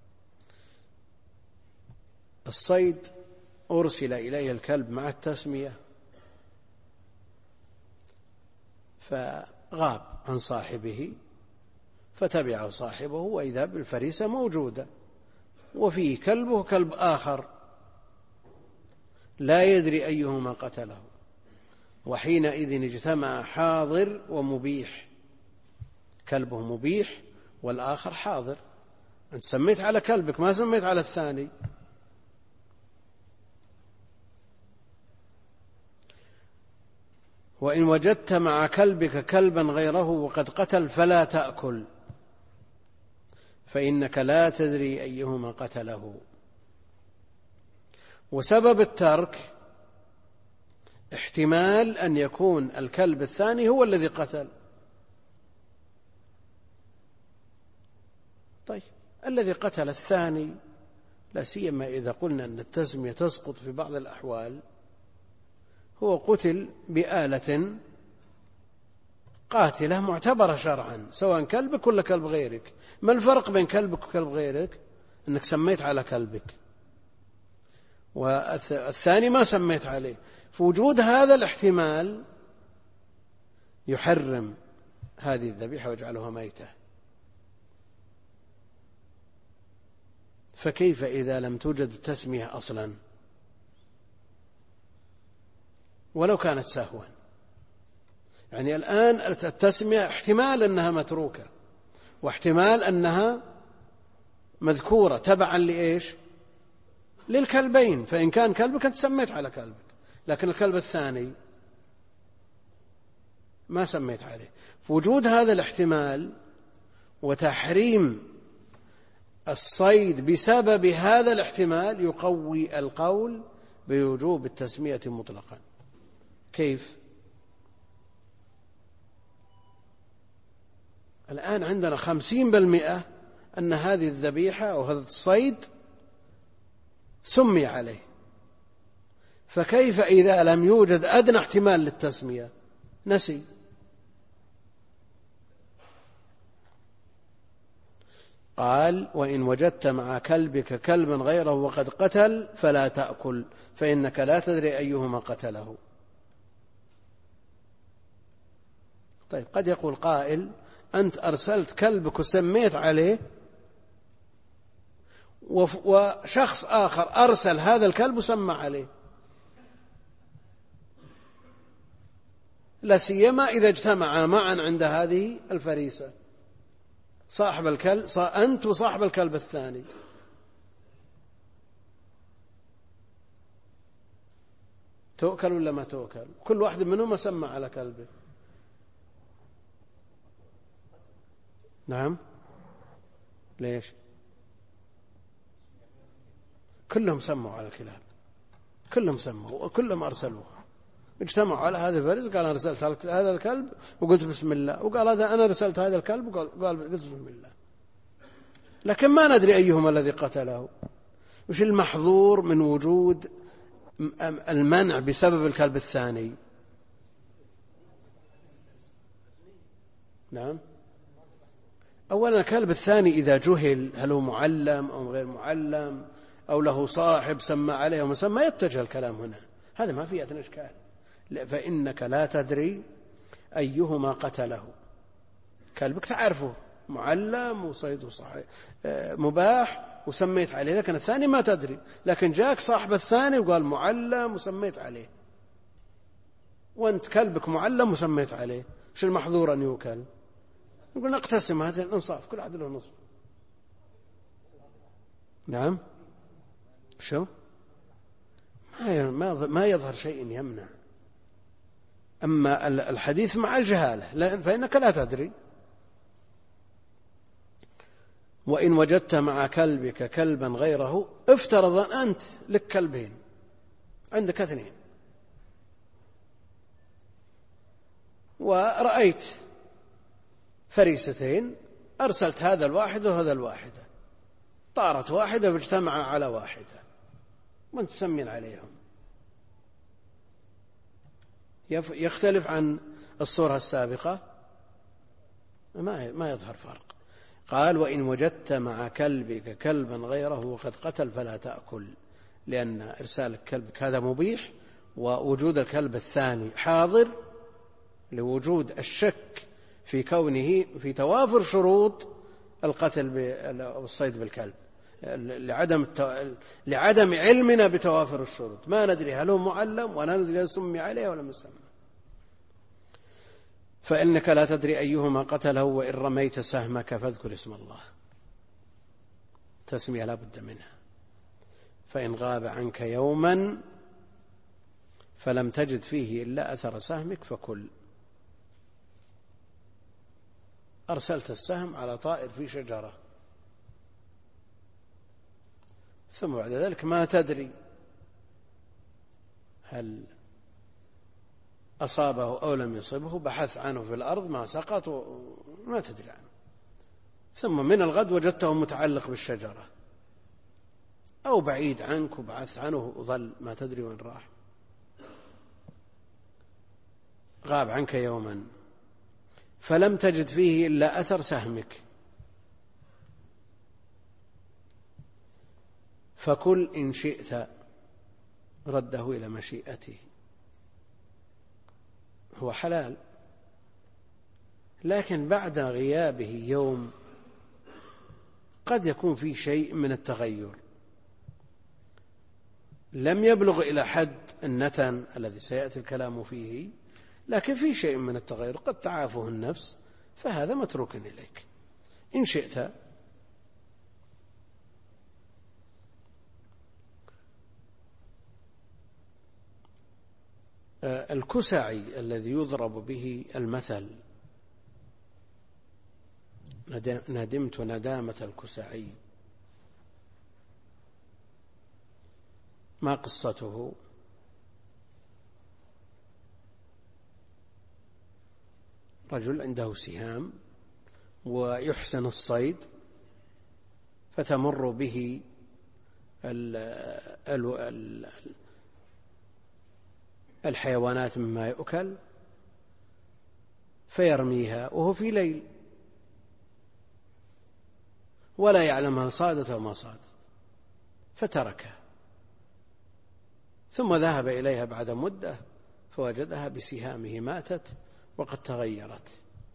الصيد أرسل إليه الكلب مع التسمية فغاب عن صاحبه، فتبعه صاحبه وإذا بالفريسة موجودة وفيه كلبه كلب آخر لا يدري أيهما قتله، وحينئذ اجتمع حاضر ومبيح، كلبه مبيح والآخر حاضر. أنت سميت على كلبك ما سميت على الثاني. وإن وجدت مع كلبك كلبا غيره وقد قتل فلا تأكل، فإنك لا تدري أيهما قتله. وسبب الترك احتمال أن يكون الكلب الثاني هو الذي قتل. طيب الذي قتل الثاني، لا سيما إذا قلنا أن التسمية تسقط في بعض الأحوال، هو قتل بآلة قاتلة معتبرة شرعا، سواء كلبك ولا كلب غيرك. ما الفرق بين كلبك وكلب غيرك؟ أنك سميت على كلبك والثاني ما سميت عليه. فوجود هذا الاحتمال يحرم هذه الذبيحة ويجعلها ميتة. فكيف إذا لم توجد التسمية أصلا ولو كانت سهوا؟ يعني الآن التسمية احتمال أنها متروكة واحتمال أنها مذكورة تبعا لإيش؟ للكلبين. فإن كان كلبك أنت سميت على كلبك، لكن الكلب الثاني ما سميت عليه. فوجود هذا الاحتمال وتحريم الصيد بسبب هذا الاحتمال يقوي القول بوجوب التسمية مطلقا. كيف؟ الآن عندنا 50% أن هذه الذبيحة أو هذا الصيد سمي عليه، فكيف إذا لم يوجد أدنى احتمال للتسمية؟ نسي. قال: وإن وجدت مع كلبك كلبا غيره وقد قتل فلا تأكل، فإنك لا تدري أيهما قتله. طيب قد يقول قائل: أنت أرسلت كلبك وسميت عليه، وشخص آخر أرسل هذا الكلب وسمى عليه، لا سيما إذا اجتمعا معا عند هذه الفريسة، صاحب الكلب أنت وصاحب الكلب الثاني، تؤكل ولا ما تؤكل؟ كل واحد منهم سمى على كلبه. نعم، ليش؟ كلهم سموا على الكلاب، كلهم سموا وكلهم أرسلوها، اجتمعوا على هذا الفريس، قال أنا رسلت هذا الكلب وقلت بسم الله، وقال هذا أنا رسلت هذا الكلب وقال قلت بسم الله، لكن ما ندري أيهما الذي قتله. وش المحظور من وجود المنع بسبب الكلب الثاني؟ نعم، أولا الكلب الثاني إذا جهل هل هو معلم أو غير معلم أو له صاحب سمى عليه أو مسمى، يتجه الكلام هنا، هذا ما فيه أدنى إشكال. فإنك لا تدري أيهما قتله. كلبك تعرفه معلم وصيده صحيح مباح وسميت عليه، لكن الثاني ما تدري، لكن جاك صاحب الثاني وقال معلم وسميت عليه، وأنت كلبك معلم وسميت عليه، شو المحظور أن يوكل؟ نقول نقتسم هذا الإنصاف، كل عدل ونصف. نعم، شو ما يظهر شيء يمنع. أما الحديث مع الجهالة فإنك لا تدري. وإن وجدت مع كلبك كلبا غيره، افترض أنت لك كلبين، عندك 2، ورأيت فريستين، أرسلت هذا الواحد وهذا الواحدة، طارت واحدة واجتمع على واحدة وانت تسمين عليهم، يختلف عن الصورة السابقة؟ ما يظهر فرق. قال: وإن وجدت مع كلبك كلبا غيره وقد قتل فلا تأكل، لأن إرسال كلبك هذا مبيح، ووجود الكلب الثاني حاضر لوجود الشك في كونه في توافر شروط القتل والصيد بالكلب، لعدم علمنا بتوافر الشروط، ما ندري هل هو معلم ولا ندري هل سمي عليه ولا مسمى. فإنك لا تدري أيهما قتله، وإن رميت سهمك فاذكر اسم الله، تسمية لا بد منها. فإن غاب عنك يوما فلم تجد فيه إلا أثر سهمك فكل. أرسلت السهم على طائر في شجرة، ثم بعد ذلك ما تدري هل أصابه أو لم يصبه، بحث عنه في الأرض ما سقط وما تدري عنه، ثم من الغد وجدته متعلق بالشجرة أو بعيد عنك وبحث عنه وظل ما تدري وين راح. غاب عنك يوما فلم تجد فيه إلا أثر سهمك فكل إن شئت، رده إلى مشيئته، هو حلال، لكن بعد غيابه يوم قد يكون فيه شيء من التغير، لم يبلغ إلى حد النتن الذي سيأتي الكلام فيه، لكن فيه شيء من التغير قد تعافه النفس، فهذا متروك إليك إن شئت. الكسعي الذي يضرب به المثل، ندمت ندامة الكسعي، ما قصته؟ رجل عنده سهام ويحسن الصيد، فتمر به الحيوانات مما يؤكل فيرميها وهو في ليل ولا يعلم هل صادت أو ما صادت، فتركها، ثم ذهب إليها بعد مدة فوجدها بسهامه ماتت وقد تغيرت.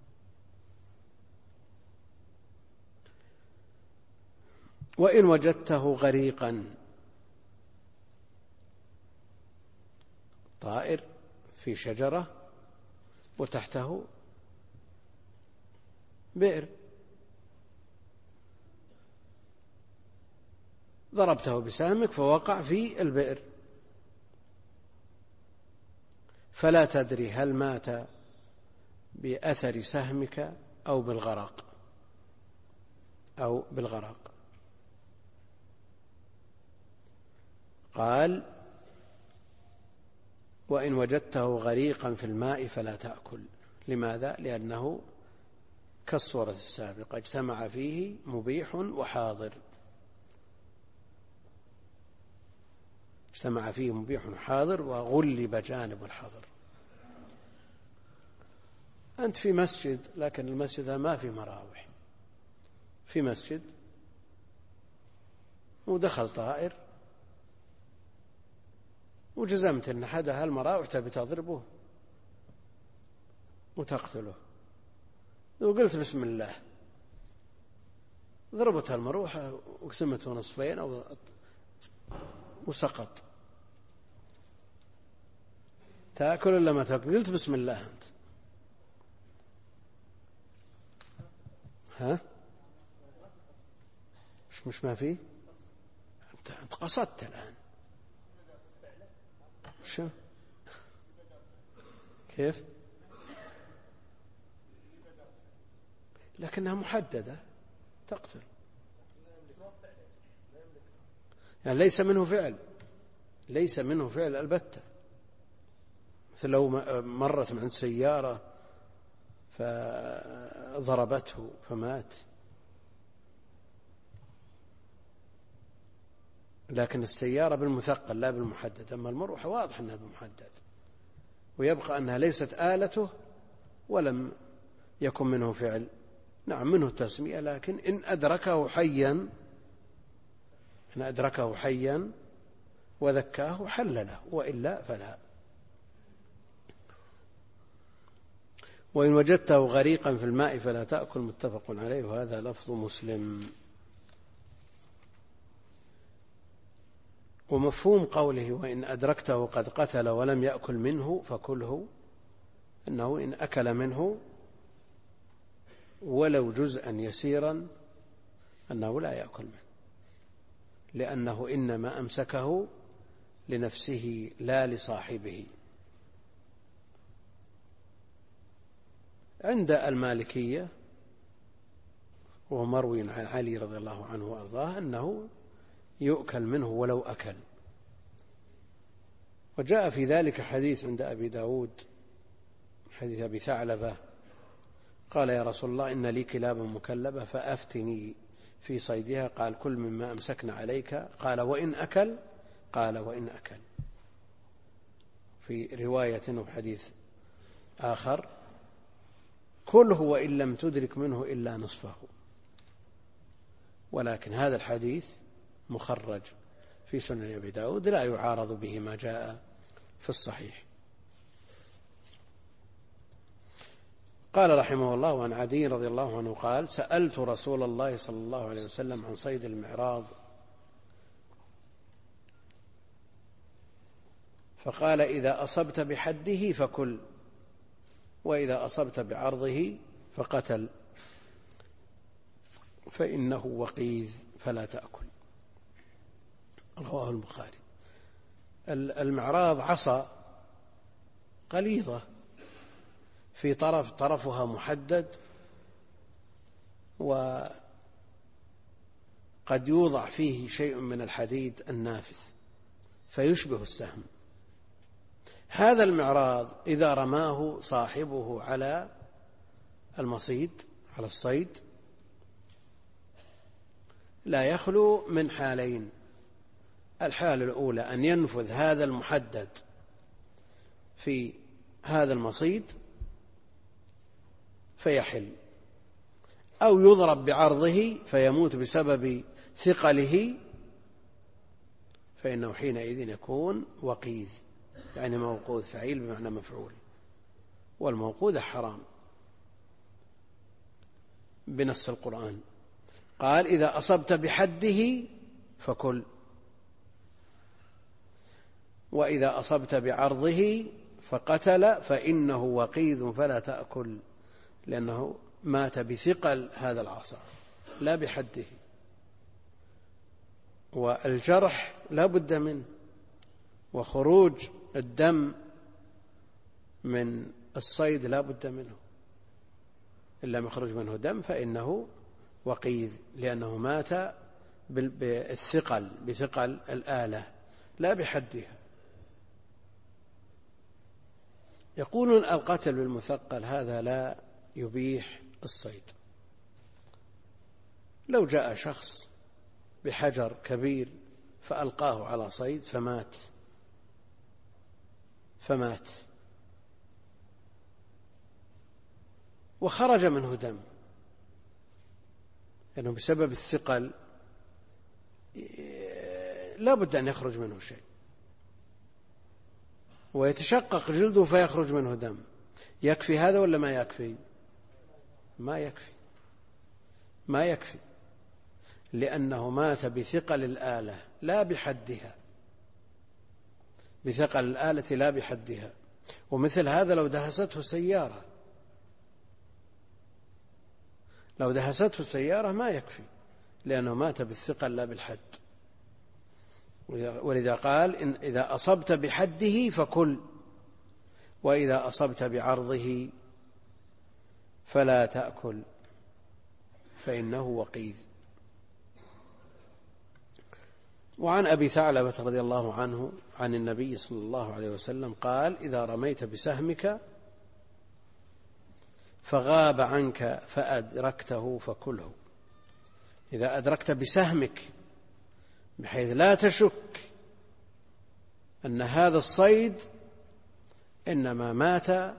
وإن وجدته غريقا، طائر في شجرة وتحته بئر، ضربته بسهمك فوقع في البئر، فلا تدري هل مات بأثر سهمك أو بالغرق. قال: وإن وجدته غريقا في الماء فلا تأكل. لماذا؟ لأنه كالصورة السابقة اجتمع فيه مبيح وحاضر، اجتمع فيه مبيح وحاضر وغلب جانب الحظر. أنت في مسجد، لكن المسجد ما في مراوح، في مسجد ودخل طائر وجزمت أن أحد هالمراوح تبي تضربه وتقتله، وقلت بسم الله، ضربت المروحة وقسمته نصفين وسقط، تأكل ولا ما تأكل؟ قلت بسم الله أنت. ها؟ مش ما فيه؟ أنت قصدت الآن. شو؟ كيف؟ لكنها محددة تقتل، يعني ليس منه فعل البتة. مثل لو مرت من عند سيارة فضربته فمات، لكن السيارة بالمثقل لا بالمحدد. أما المروحة واضح أنها بالمحدد، ويبقى أنها ليست آلته ولم يكن منه فعل. نعم منه التسمية، لكن إن أدركه حيا وذكاه حل له، وإلا فلا. وإن وجدته غريقا في الماء فلا تأكل، متفق عليه، وهذا لفظ مسلم. ومفهوم قوله وإن أدركته قد قتل ولم يأكل منه فكله، أنه إن أكل منه ولو جزءا يسيرا أنه لا يأكل منه، لأنه إنما أمسكه لنفسه لا لصاحبه. عند المالكية ومروي عن علي رضي الله عنه وأرضاه أنه يؤكل منه ولو أكل. وجاء في ذلك حديث عند أبي داود، حديث أبي ثعلبة، قال يا رسول الله إن لي كلابا مكلبة فأفتني في صيدها، قال كل مما أمسكنا عليك، قال وإن أكل، قال وإن أكل. في رواية وحديث آخر كله وإن لم تدرك منه إلا نصفه. ولكن هذا الحديث مخرج في سنن أبي داود لا يعارض به ما جاء في الصحيح. قال رحمه الله عن عدي رضي الله عنه قال سألت رسول الله صلى الله عليه وسلم عن صيد المعراض فقال إذا أصبت بحده فكل، وإذا أصبت بعرضه فقتل، فإنه وقيذ فلا تأكل. رواه البخاري. المعراض عصا غليظة في طرفها محدد، وقد يوضع فيه شيء من الحديد النافذ فيشبه السهم. هذا المعراض إذا رماه صاحبه على المصيد على الصيد لا يخلو من حالين: الحالة الأولى أن ينفذ هذا المحدد في هذا المصيد فيحل، أو يضرب بعرضه فيموت بسبب ثقله، فإنه حينئذ يكون وقيذ، يعني موقوذ، فعيل بمعنى مفعول، والموقوذ حرام بنص القرآن. قال إذا أصبت بحده فكل، وإذا أصبت بعرضه فقتل فإنه وقيذ فلا تأكل، لأنه مات بثقل هذا العصا لا بحده. والجرح لا بد منه، وخروج الدم من الصيد لا بد منه، إلا ما يخرج منه دم فإنه وقيذ، لأنه مات بثقل الآلة لا بحدها. يقولون القتل بالمثقل هذا لا يبيح الصيد. لو جاء شخص بحجر كبير فألقاه على صيد فمات وخرج منه دم، لأنه بسبب الثقل لا بد أن يخرج منه شيء، ويتشقق جلده فيخرج منه دم. يكفي هذا ولا ما يكفي؟ ما يكفي، لأنه مات بثقل الآلة لا بحدها، بثقل الآلة لا بحدها. ومثل هذا لو دهسته سيارة، لو دهسته سيارة ما يكفي، لأنه مات بالثقل لا بالحد. ولذا قال إن إذا أصبت بحده فكل، وإذا أصبت بعرضه فلا تأكل فإنه وقيذ. وعن أبي ثعلبة رضي الله عنه عن النبي صلى الله عليه وسلم قال: إذا رميت بسهمك فغاب عنك فأدركته فكله. إذا أدركت بسهمك بحيث لا تشك أن هذا الصيد إنما مات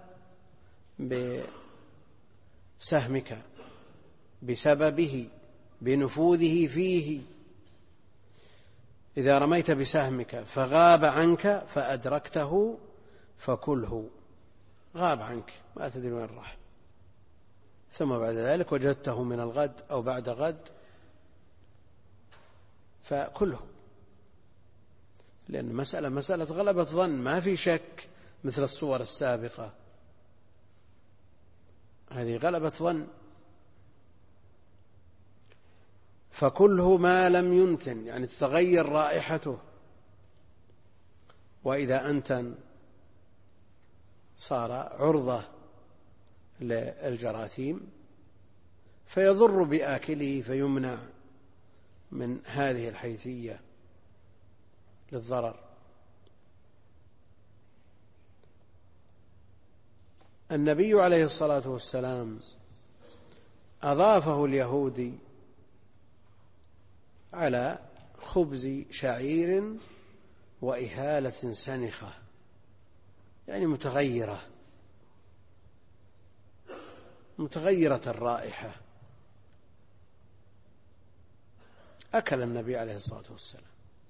بسهمك بسببه بنفوذه فيه، إذا رميت بسهمك فغاب عنك فأدركته فكله. غاب عنك ما تدري وين راح، ثم بعد ذلك وجدته من الغد أو بعد غد فكله، لأن مسألة غلبة ظن، ما في شك مثل الصور السابقة، هذه غلبة ظن. فكله ما لم ينتن، يعني تتغير رائحته، وإذا أنتن صار عرضة للجراثيم فيضر بآكله فيمنع من هذه الحيثية للضرر. النبي عليه الصلاة والسلام أضافه اليهودي على خبز شعير وإهالة سنخة، يعني متغيرة الرائحة. أكل النبي عليه الصلاة والسلام.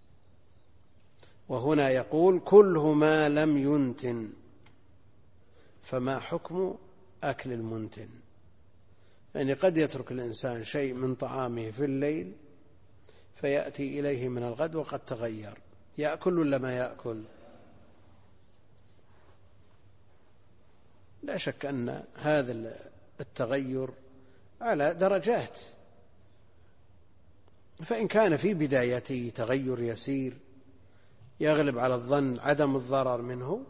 وهنا يقول: كله ما لم ينتن، فما حكم أكل المنتن؟ يعني قد يترك الإنسان شيء من طعامه في الليل فيأتي إليه من الغد وقد تغير، يأكل ولا ما يأكل؟ لا شك أن هذا التغير على درجات، فإن كان في بدايته تغير يسير يغلب على الظن عدم الضرر منه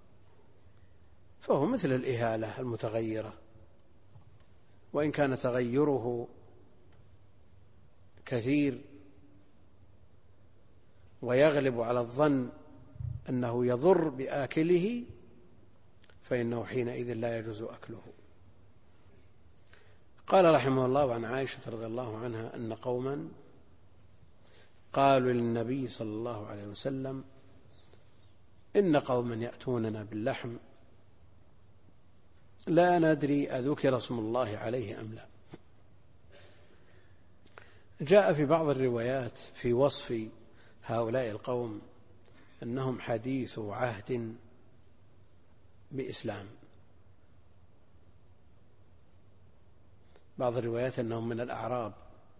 فهو مثل الإهالة المتغيرة، وإن كان تغيره كثير ويغلب على الظن أنه يضر بآكله فإنه حينئذ لا يجوز أكله. قال رحمه الله عن عائشة رضي الله عنها أن قوما قالوا للنبي صلى الله عليه وسلم: إن قوما يأتوننا باللحم لا ندري أذكر اسم الله عليه أم لا. جاء في بعض الروايات في وصف هؤلاء القوم أنهم حديث عهد بإسلام، بعض الروايات أنهم من الأعراب.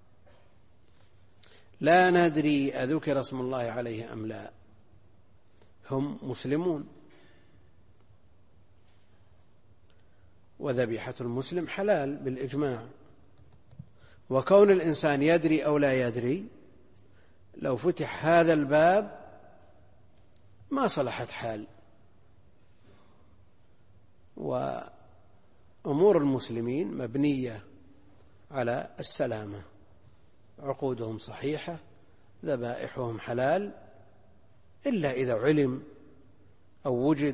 لا ندري أذكر اسم الله عليه أم لا، هم مسلمون، وذبيحة المسلم حلال بالإجماع. وكون الإنسان يدري أو لا يدري، لو فتح هذا الباب ما صلحت حال. وأمور المسلمين مبنية على السلامة، عقودهم صحيحة، ذبائحهم حلال، إلا إذا علم أو وجد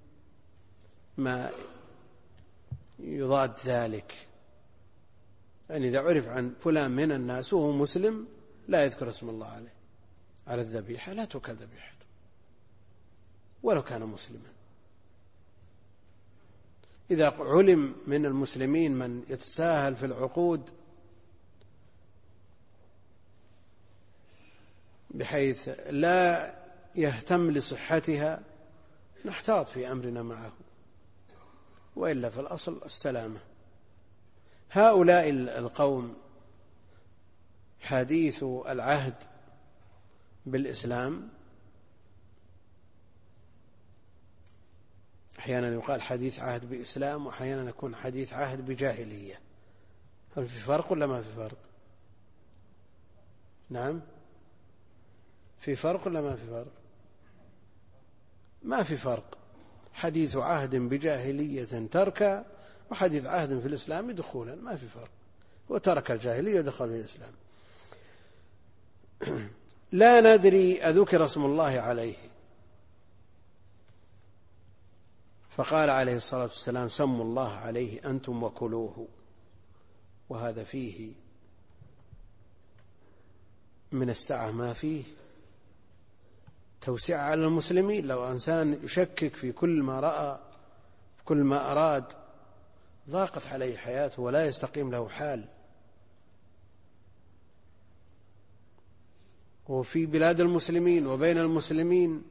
ما يضاد ذلك. يعني إذا عرف عن فلان من الناس وهو مسلم لا يذكر اسم الله على الذبيحة، لا تؤكل ذبيحته ولو كان مسلما. إذا علم من المسلمين من يتساهل في العقود بحيث لا يهتم لصحتها نحتاط في أمرنا معه، وإلا في الأصل السلامة. هؤلاء القوم حديث العهد بالإسلام أحيانا يقال حديث عهد بإسلام، وأحيانا يكون حديث عهد بجاهلية. هل في فرق ولا ما في فرق؟ نعم، في فرق ولا ما في فرق؟ ما في فرق. حديث عهد بجاهلية تركا، وحديث عهد في الإسلام دخولا، ما في فرق. وترك الجاهلية ودخل في الإسلام. لا ندري أذكر اسم الله عليه، فقال عليه الصلاة والسلام: سموا الله عليه أنتم وكلوه. وهذا فيه من السعة ما فيه توسعة على المسلمين. لو إنسان يشكك في كل ما رأى، في كل ما أراد، ضاقت عليه حياته ولا يستقيم له حال. وفي بلاد المسلمين وبين المسلمين،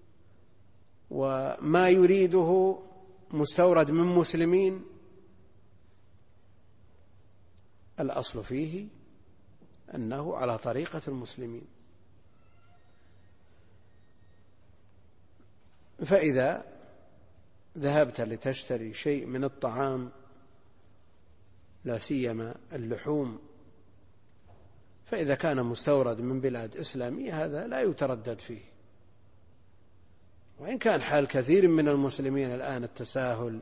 وما يريده مستورد من مسلمين، الأصل فيه أنه على طريقة المسلمين. فإذا ذهبت لتشتري شيء من الطعام، لا سيما اللحوم، فإذا كان مستورد من بلاد إسلامية هذا لا يتردد فيه. وإن كان حال كثير من المسلمين الآن التساهل،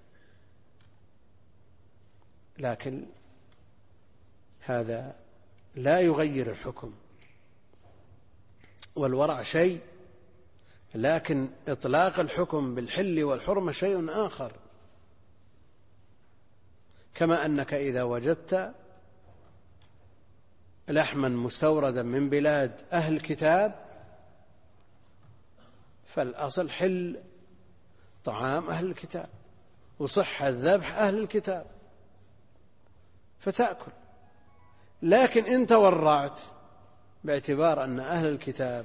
لكن هذا لا يغير الحكم. والورع شيء، لكن إطلاق الحكم بالحل والحرمة شيء آخر. كما أنك إذا وجدت لحما مستوردا من بلاد أهل الكتاب، فالأصل حل طعام أهل الكتاب وصحة ذبح أهل الكتاب فتأكل. لكن إن تورعت باعتبار أن أهل الكتاب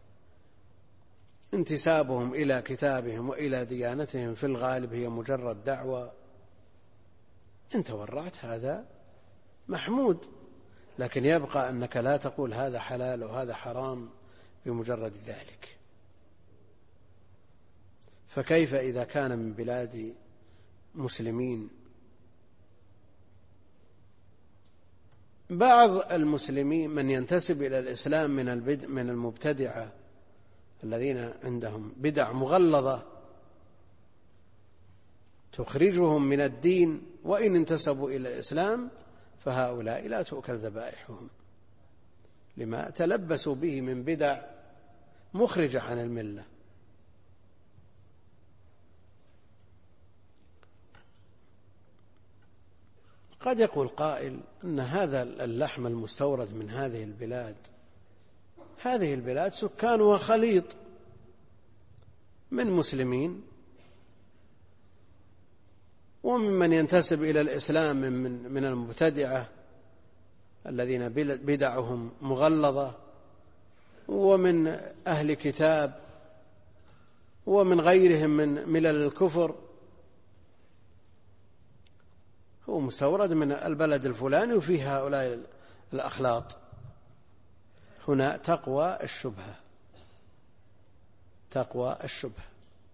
انتسابهم إلى كتابهم وإلى ديانتهم في الغالب هي مجرد دعوة، إن تورعت هذا محمود، لكن يبقى أنك لا تقول هذا حلال وهذا حرام بمجرد ذلك. فكيف إذا كان من بلاد مسلمين؟ بعض المسلمين من ينتسب إلى الإسلام من المبتدعة الذين عندهم بدع مغلظة تخرجهم من الدين، وإن انتسبوا إلى الإسلام فهؤلاء لا تؤكل ذبائحهم لما تلبسوا به من بدع مخرجة عن الملة. قد يقول قائل أن هذا اللحم المستورد من هذه البلاد سكانها خليط من مسلمين وممن ينتسب إلى الإسلام من المبتدعة الذين بدعهم مغلظة، ومن أهل كتاب، ومن غيرهم من ملل الكفر. هو مستورد من البلد الفلاني وفيه هؤلاء الأخلاط. هنا تقوى الشبهة،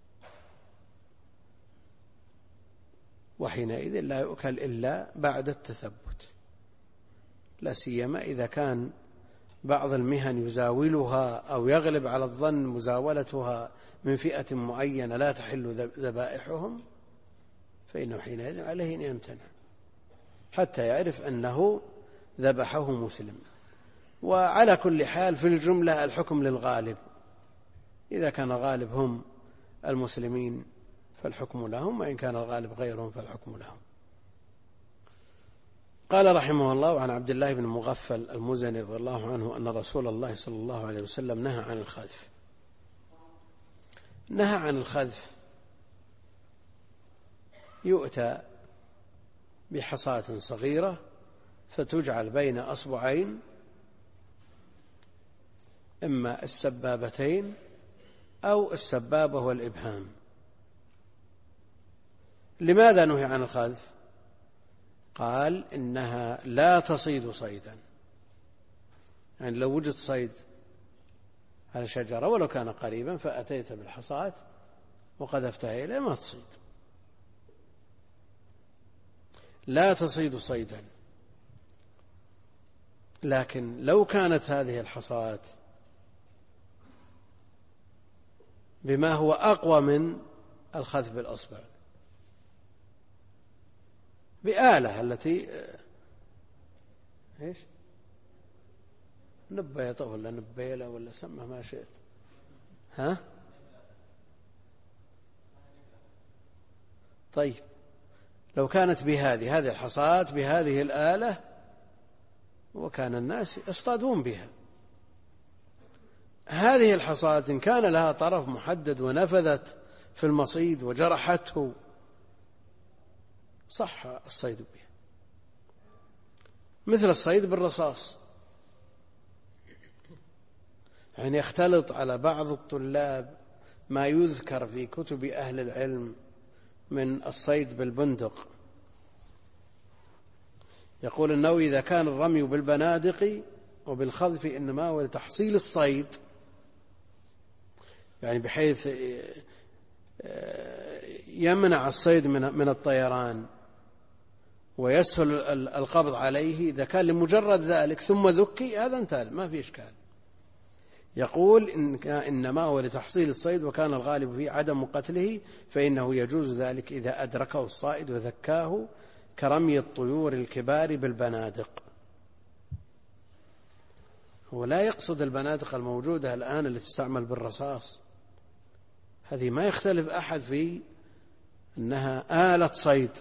وحينئذ لا يؤكل إلا بعد التثبت، لا سيما إذا كان بعض المهن يزاولها أو يغلب على الظن مزاولتها من فئة معينة لا تحل ذبائحهم، فإنه حينئذ عليه أن يمتنع حتى يعرف أنه ذبحه مسلم. وعلى كل حال في الجملة الحكم للغالب، إذا كان الغالب هم المسلمين فالحكم لهم، وإن كان الغالب غيرهم فالحكم لهم. قال رحمه الله: عن عبد الله بن مغفل المزني رضي الله عنه أن رسول الله صلى الله عليه وسلم نهى عن الخذف. يؤتى بحصاة صغيرة فتجعل بين أصبعين، إما السبابتين أو السبابة والإبهام. لماذا نهي عن الخذف؟ قال: إنها لا تصيد صيدا، يعني لو وجد صيد على شجرة ولو كان قريبا فأتيت بالحصاة وقذفتها إليه ما تصيد، لا تصيد صيدا. لكن لو كانت هذه الحصاة بما هو أقوى من الخذف بالأصبع، بآلة التي إيش نبيطة ولا نبيلة ولا سمه ما شئت، ها طيب لو كانت هذه الحصاة بهذه الآلة وكان الناس يصطادون بها، هذه الحصاة إن كان لها طرف محدد ونفذت في المصيد وجرحته صح الصيد بها، مثل الصيد بالرصاص. يعني يختلط على بعض الطلاب ما يذكر في كتب أهل العلم من الصيد بالبندق. يقول النووي إذا كان الرمي بالبنادق وبالخذف إنما هو لتحصيل الصيد، يعني بحيث يمنع الصيد من الطيران ويسهل القبض عليه، إذا كان لمجرد ذلك ثم ذكي هذا انتهى ما في إشكال. يقول إنما هو لتحصيل الصيد وكان الغالب فيه عدم قتله، فإنه يجوز ذلك إذا أدركه الصائد وذكاه، كرمي الطيور الكبار بالبنادق. هو لا يقصد البنادق الموجودة الآن التي تستعمل بالرصاص، هذه ما يختلف أحد في أنها آلة صيد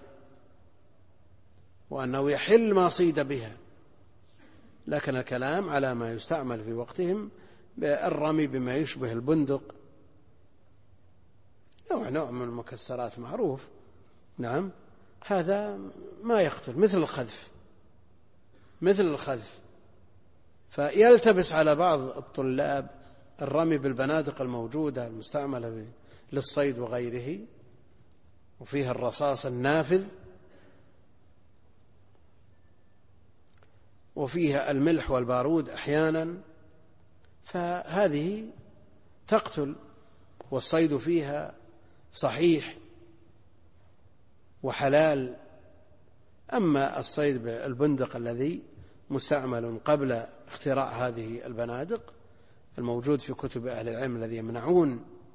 وأنه يحل ما صيد بها، لكن الكلام على ما يستعمل في وقتهم بالرمي بما يشبه البندق، نوع من المكسرات معروف، نعم هذا ما يقتل، مثل الخذف. فيلتبس على بعض الطلاب الرمي بالبنادق الموجودة المستعملة للصيد وغيره، وفيها الرصاص النافذ وفيها الملح والبارود أحيانا، فهذه تقتل والصيد فيها صحيح وحلال. أما الصيد بالبندق الذي مستعمل قبل اختراع هذه البنادق الموجود في كتب أهل العلم الذي يمنعون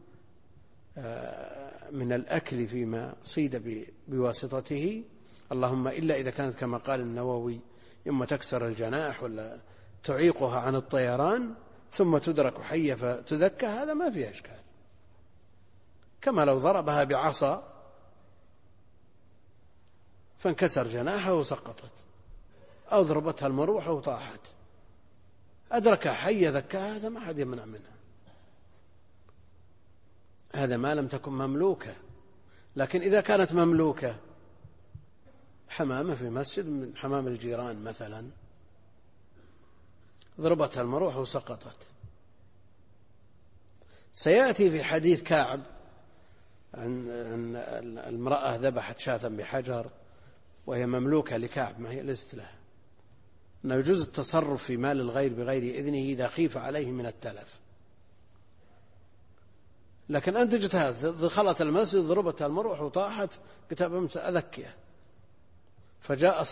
من الأكل فيما صيد بواسطته، اللهم إلا إذا كانت كما قال النووي إما تكسر الجناح ولا تعيقها عن الطيران ثم تدرك حية فتذكى، هذا ما فيه إشكال، كما لو ضربها بعصا فانكسر جناحها وسقطت، أو ضربتها المروحة وطاحت، أدركها حية ذكاها، هذا ما حد يمنع منها، هذا ما لم تكن مملوكة. لكن إذا كانت مملوكة، حمامة في مسجد من حمام الجيران مثلا ضربتها المروحة وسقطت، سيأتي في حديث كعب عن المرأة ذبحت شاة بحجر وهي مملوكة لكعب، ما هي ليست لها، أنه يجوز التصرف في مال الغير بغير إذنه إذا خيف عليه من التلف. لكن أنت جئت دخلت المسجد ضربتها المروح وطاحت، قلت أذكيها، فجاء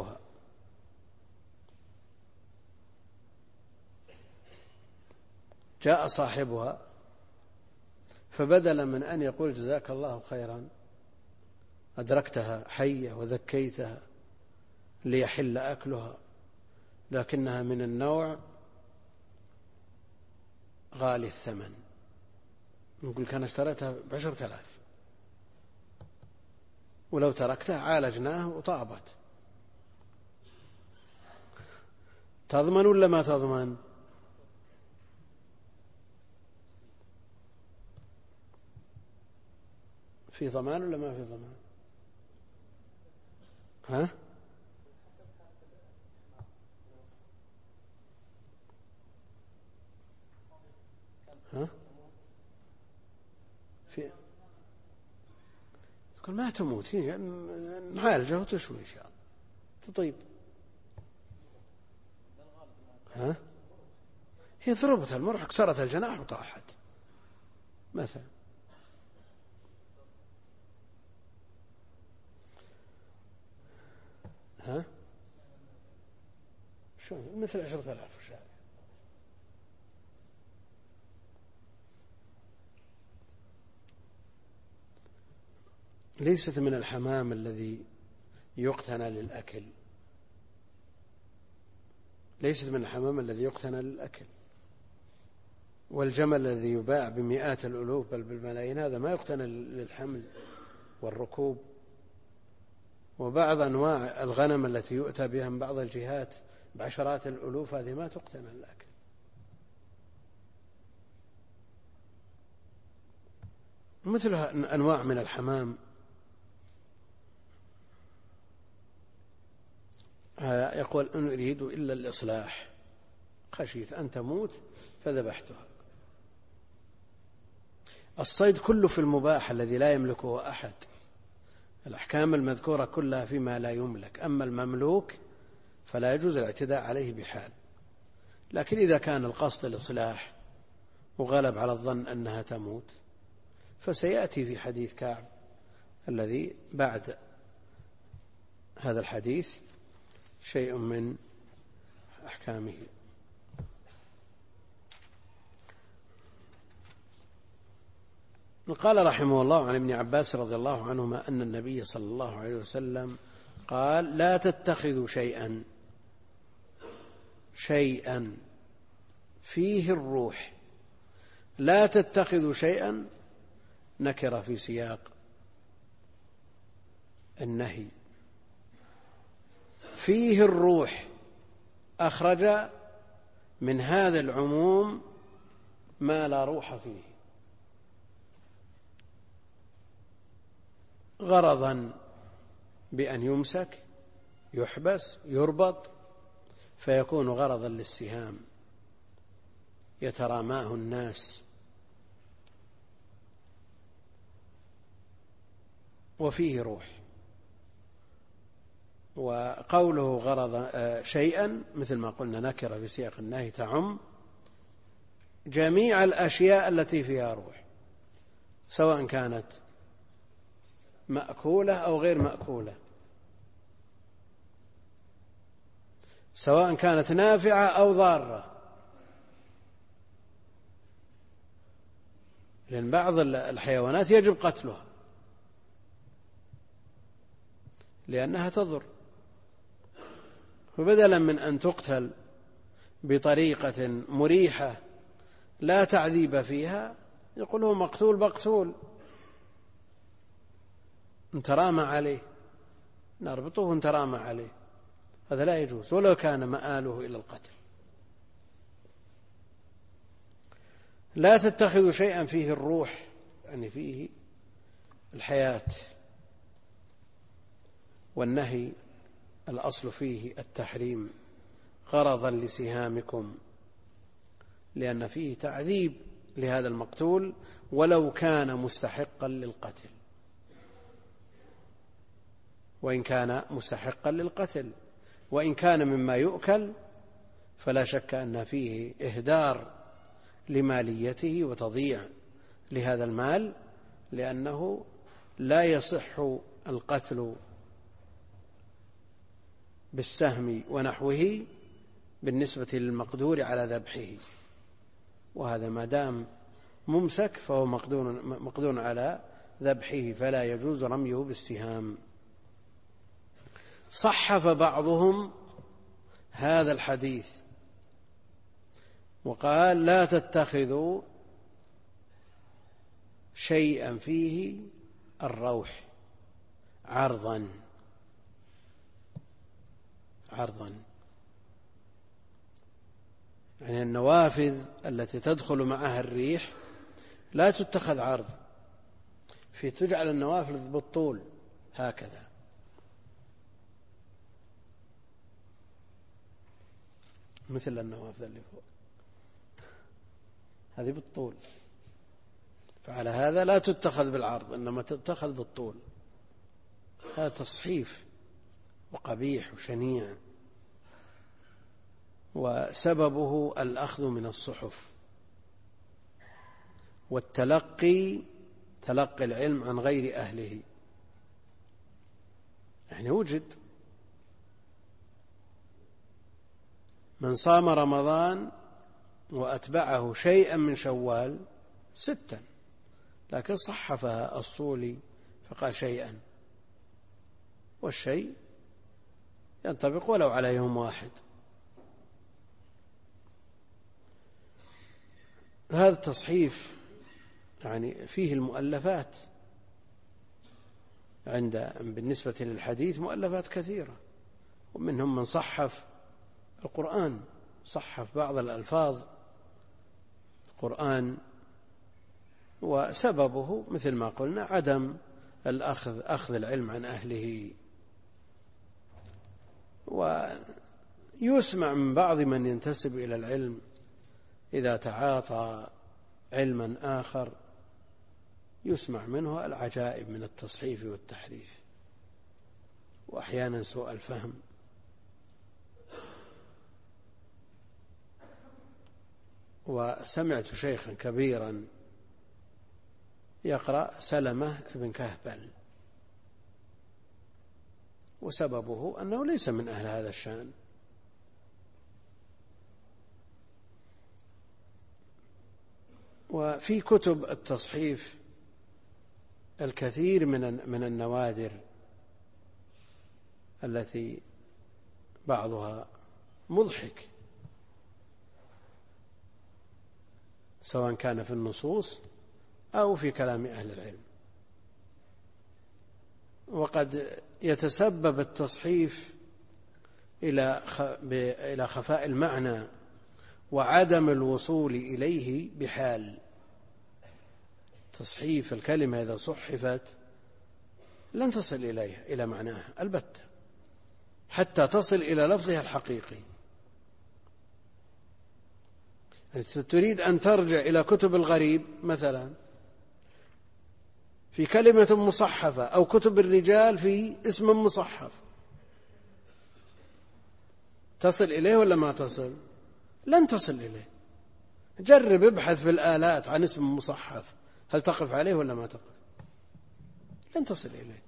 صاحبها فبدلا من أن يقول جزاك الله خيرا أدركتها حية وذكيتها ليحل أكلها، لكنها من النوع غالي الثمن، نقول كان اشتريتها ب10,000 ولو تركتها عالجناه وطابت، تضمن ولا ما تضمن؟ في ضمان ولا ما في ضمان؟ ها؟ في تقول ما تموت، هي نعالجها وتشوي إن شاء الله تطيب. ها؟ هي ضربتها المرح كسرت الجناح وطاحت مثلا، ها؟ شو مثل 10,000 في الشارع. ليست من الحمام الذي يقتنى للأكل، ليست من الحمام الذي يقتنى للأكل. والجمل الذي يباع بمئات الألوف بل بالملايين هذا ما يقتنى للحمل والركوب. وبعض أنواع الغنم التي يؤتى بها من بعض الجهات بعشرات الألوف هذه ما تقتنى للأكل. مثل أنواع من الحمام يقول إن أريد إلا الإصلاح، خشيت أن تموت فذبحتها. الصيد كله في المباح الذي لا يملكه أحد. الأحكام المذكورة كلها فيما لا يملك، أما المملوك فلا يجوز الاعتداء عليه بحال. لكن إذا كان القصد الإصلاح وغلب على الظن أنها تموت فسيأتي في حديث كعب الذي بعد هذا الحديث شيء من أحكامه. قال رحمه الله عن ابن عباس رضي الله عنهما أن النبي صلى الله عليه وسلم قال: لا تتخذوا شيئا فيه الروح. لا تتخذوا شيئا نكر في سياق النهي. فيه الروح أخرج من هذا العموم ما لا روح فيه، غرضا بأن يمسك يحبس يربط فيكون غرضا للسهام يتراماه الناس. وفيه روح. وقوله غرض شيئا مثل ما قلنا نكرة في سياق النهي تعم جميع الأشياء التي فيها روح، سواء كانت مأكولة أو غير مأكولة، سواء كانت نافعة أو ضارة. لأن بعض الحيوانات يجب قتلها لأنها تضر، فبدلا من أن تقتل بطريقة مريحة لا تعذيب فيها يقول هو مقتول بقتول، انترامى عليه نربطه انترامى عليه، هذا لا يجوز ولو كان مآله إلى القتل. لا تتخذوا شيئا فيه الروح يعني فيه الحياة. والنهي الأصل فيه التحريم غرضا لسهامكم، لأن فيه تعذيب لهذا المقتول ولو كان مستحقا للقتل، وإن كان مستحقا للقتل، وإن كان مما يؤكل فلا شك أن فيه إهدار لماليته وتضييع لهذا المال، لأنه لا يصح القتل بالسهم ونحوه بالنسبة للمقدور على ذبحه، وهذا ما دام ممسك فهو مقدور على ذبحه فلا يجوز رميه بالسهام. صحف بعضهم هذا الحديث وقال: لا تتخذوا شيئا فيه الروح عرضا. يعني النوافذ التي تدخل معها الريح لا تتخذ عرض، في تجعل النوافذ بالطول هكذا، مثل النوافذ اللي فوق هذه بالطول، فعلى هذا لا تتخذ بالعرض إنما تتخذ بالطول. هذا تصحيف وقبيح وشنيع، وسببه الأخذ من الصحف والتلقي، تلقي العلم عن غير أهله. يعني وجد من صام رمضان وأتبعه شيئا من شوال 6، لكن صحفها الصولي فقال شيئا، والشيء ينطبق ولو على يوم واحد. هذا التصحيف يعني فيه المؤلفات، بالنسبة للحديث مؤلفات كثيرة، ومنهم من صحف القرآن، صحف بعض الألفاظ القرآن، وسببه مثل ما قلنا عدم أخذ العلم عن أهله. ويسمع من بعض من ينتسب إلى العلم إذا تعاطى علما آخر يسمع منه العجائب من التصحيف والتحريف، وأحيانا سوء الفهم. وسمعت شيخا كبيرا يقرأ سلمة بن كهبل، وسببه أنه ليس من أهل هذا الشأن. وفي كتب التصحيف الكثير من النوادر التي بعضها مضحك، سواء كان في النصوص أو في كلام أهل العلم. وقد يتسبب التصحيف إلى خفاء المعنى وعدم الوصول إليه بحال. تصحيف الكلمة إذا صحفت لن تصل إليها إلى معناها البتة حتى تصل إلى لفظها الحقيقي. تريد أن ترجع إلى كتب الغريب مثلا في كلمة مصحفة، أو كتب الرجال في اسم مصحف، تصل إليه ولا ما تصل؟ لن تصل إليه. جرب ابحث في الآلات عن اسم مصحف، هل تقف عليه ولا ما تقف؟ لن تصل إليه.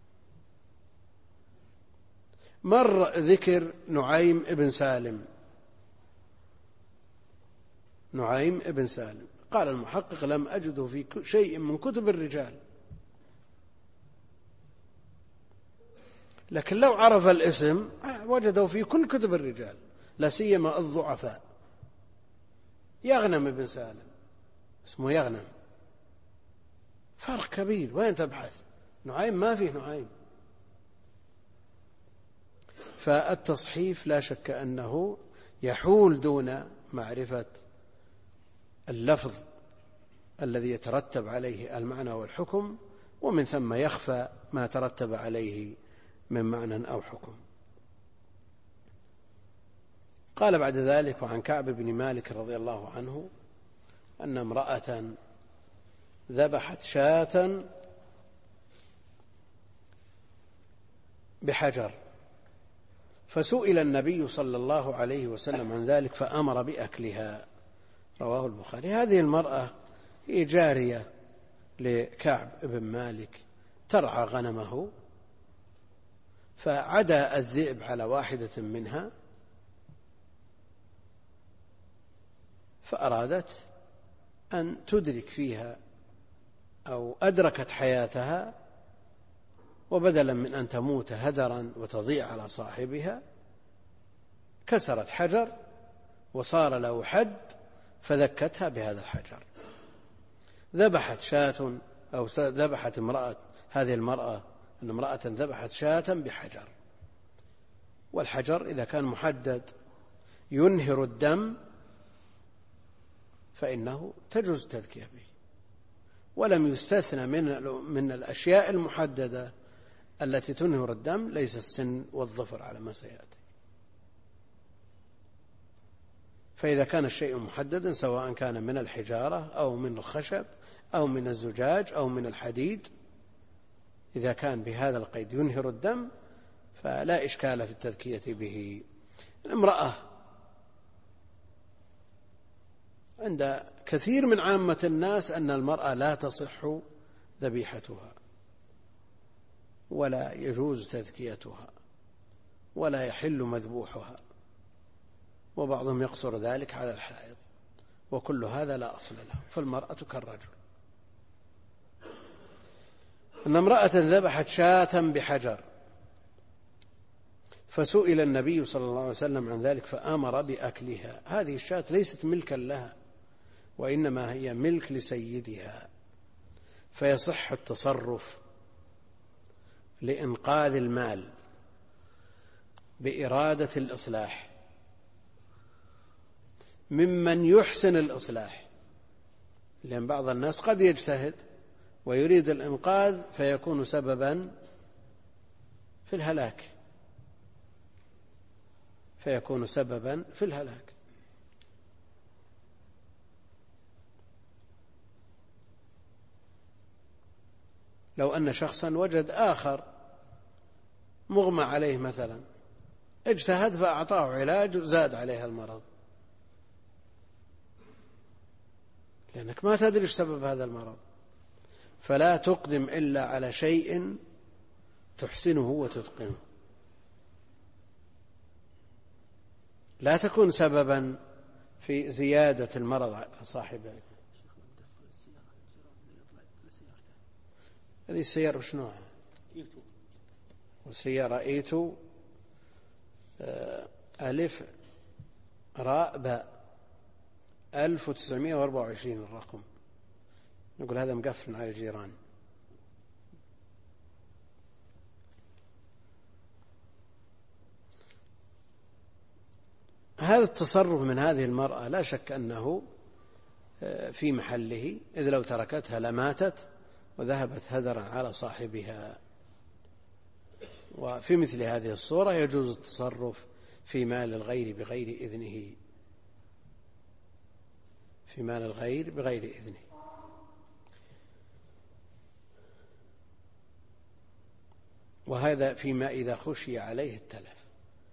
مر ذكر نعيم ابن سالم، نعيم ابن سالم، قال المحقق لم أجده في شيء من كتب الرجال، لكن لو عرف الاسم وجده في كل كتب الرجال، لا سيما الضعفاء. يغنم ابن سالم، اسمه يغنم، فرق كبير. وين تبحث؟ نعيم ما فيه نعيم. فالتصحيف لا شك أنه يحول دون معرفة اللفظ الذي يترتب عليه المعنى والحكم، ومن ثم يخفى ما ترتب عليه من معنى أو حكم. قال بعد ذلك: وعن كعب بن مالك رضي الله عنه أن امرأة ذبحت شاة بحجر، فسئل النبي صلى الله عليه وسلم عن ذلك فأمر بأكلها. رواه البخاري. هذه المرأة هي جارية لكعب بن مالك ترعى غنمه، فعدا الذئب على واحدة منها فأرادت أن تدرك فيها أو أدركت حياتها، وبدلا من أن تموت هدرا وتضيع على صاحبها كسرت حجر وصار له حد فذكتها بهذا الحجر. ذبحت شاة أو ذبحت امرأة، هذه المرأة أن امرأة ذبحت شاة بحجر، والحجر إذا كان محدد ينهر الدم فإنه تجوز التذكية به، ولم يستثنى من الأشياء المحددة التي تنهر الدم ليس السن والظفر على ما سيأتي. فإذا كان الشيء محددا سواء كان من الحجارة أو من الخشب أو من الزجاج أو من الحديد، إذا كان بهذا القيد ينهر الدم فلا إشكال في التذكية به. الامرأة عند كثير من عامة الناس أن المرأة لا تصح ذبيحتها ولا يجوز تذكيتها ولا يحل مذبوحها، وبعضهم يقصر ذلك على الحائض، وكل هذا لا أصل له، فالمرأة كالرجل. أن امرأة ذبحت شاة بحجر فسئل النبي صلى الله عليه وسلم عن ذلك فأمر بأكلها. هذه الشاة ليست ملكا لها، وإنما هي ملك لسيدها، فيصح التصرف لإنقاذ المال بإرادة الإصلاح ممن يحسن الإصلاح، لأن بعض الناس قد يجتهد ويريد الإنقاذ فيكون سببا في الهلاك، لو أن شخصا وجد آخر مغمى عليه مثلا، اجتهد فأعطاه علاج وزاد عليه المرض، لأنك ما تدري سبب هذا المرض، فلا تقدم إلا على شيء تحسنه وتتقنه، لا تكون سببا في زيادة المرض على صاحبه. هذه السيارة وش نوعها؟ والسيارة إيتو ألف راء باء 1924 الرقم. نقول هذا مقفل على الجيران. هذا التصرف من هذه المرأة لا شك أنه في محله، إذ لو تركتها لماتت وذهبت هدرا على صاحبها. وفي مثل هذه الصورة يجوز التصرف في مال الغير بغير إذنه، وهذا فيما إذا خشي عليه التلف.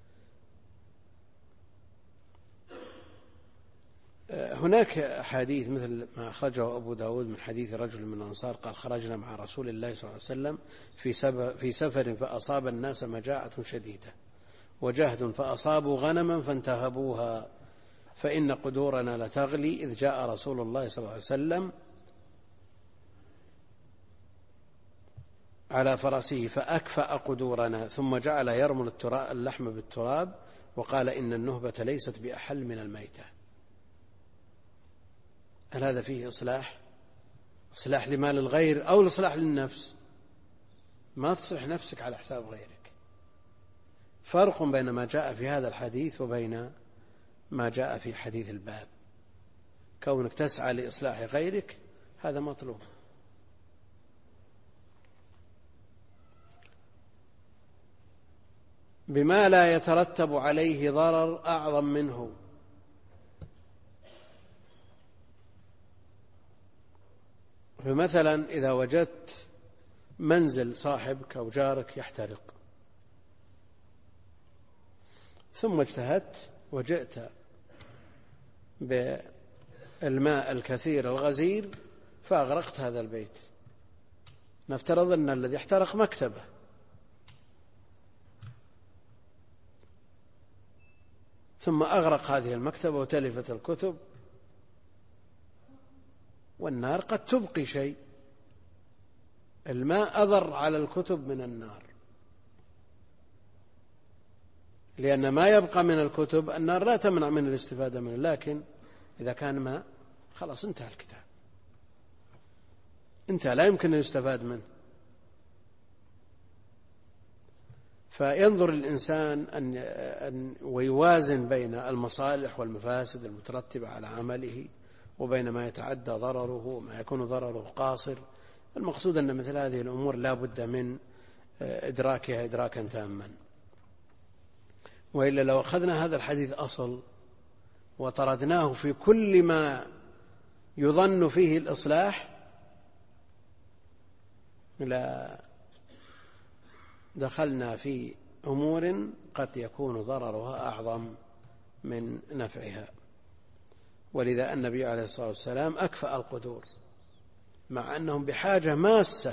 هناك أحاديث مثل ما أخرجه أبو داود من حديث رجل من الأنصار قال: خرجنا مع رسول الله صلى الله عليه وسلم في سفر فأصاب الناس مجاعة شديدة وجهد فأصابوا غنما فانتهبوها، فإن قدورنا لتغلي، إذ جاء رسول الله صلى الله عليه وسلم على فرسه فأكفأ قدورنا، ثم جعل يرمل اللحم بالتراب وقال: إن النهبة ليست بأحل من الميتة. هل هذا فيه إصلاح لمال الغير أو الإصلاح للنفس؟ ما تصلح نفسك على حساب غيرك. فرق بين ما جاء في هذا الحديث وبين ما جاء في حديث الباب. كونك تسعى لإصلاح غيرك هذا مطلوب. بما لا يترتب عليه ضرر أعظم منه. فمثلا إذا وجدت منزل صاحبك أو جارك يحترق، ثم اجتهدت وجئت بالماء الكثير الغزير فأغرقت هذا البيت، نفترض أن الذي احترق مكتبه، ثم أغرق هذه المكتبة وتلفت الكتب، والنار قد تبقي شيء. الماء أضر على الكتب من النار، لأن ما يبقى من الكتب النار لا تمنع من الاستفادة منه، لكن إذا كان ماء خلاص انتهى الكتاب، انتهى، لا يمكن أن يستفاد منه. فينظر الإنسان أن ويوازن بين المصالح والمفاسد المترتبة على عمله وبين ما يتعدى ضرره وما يكون ضرره قاصر. المقصود أن مثل هذه الأمور لا بد من إدراكها إدراكا تاما، وإلا لو أخذنا هذا الحديث أصل وطردناه في كل ما يظن فيه الإصلاح لا دخلنا في أمور قد يكون ضررها أعظم من نفعها. ولذا النبي عليه الصلاة والسلام أكفأ القدور مع أنهم بحاجة ماسة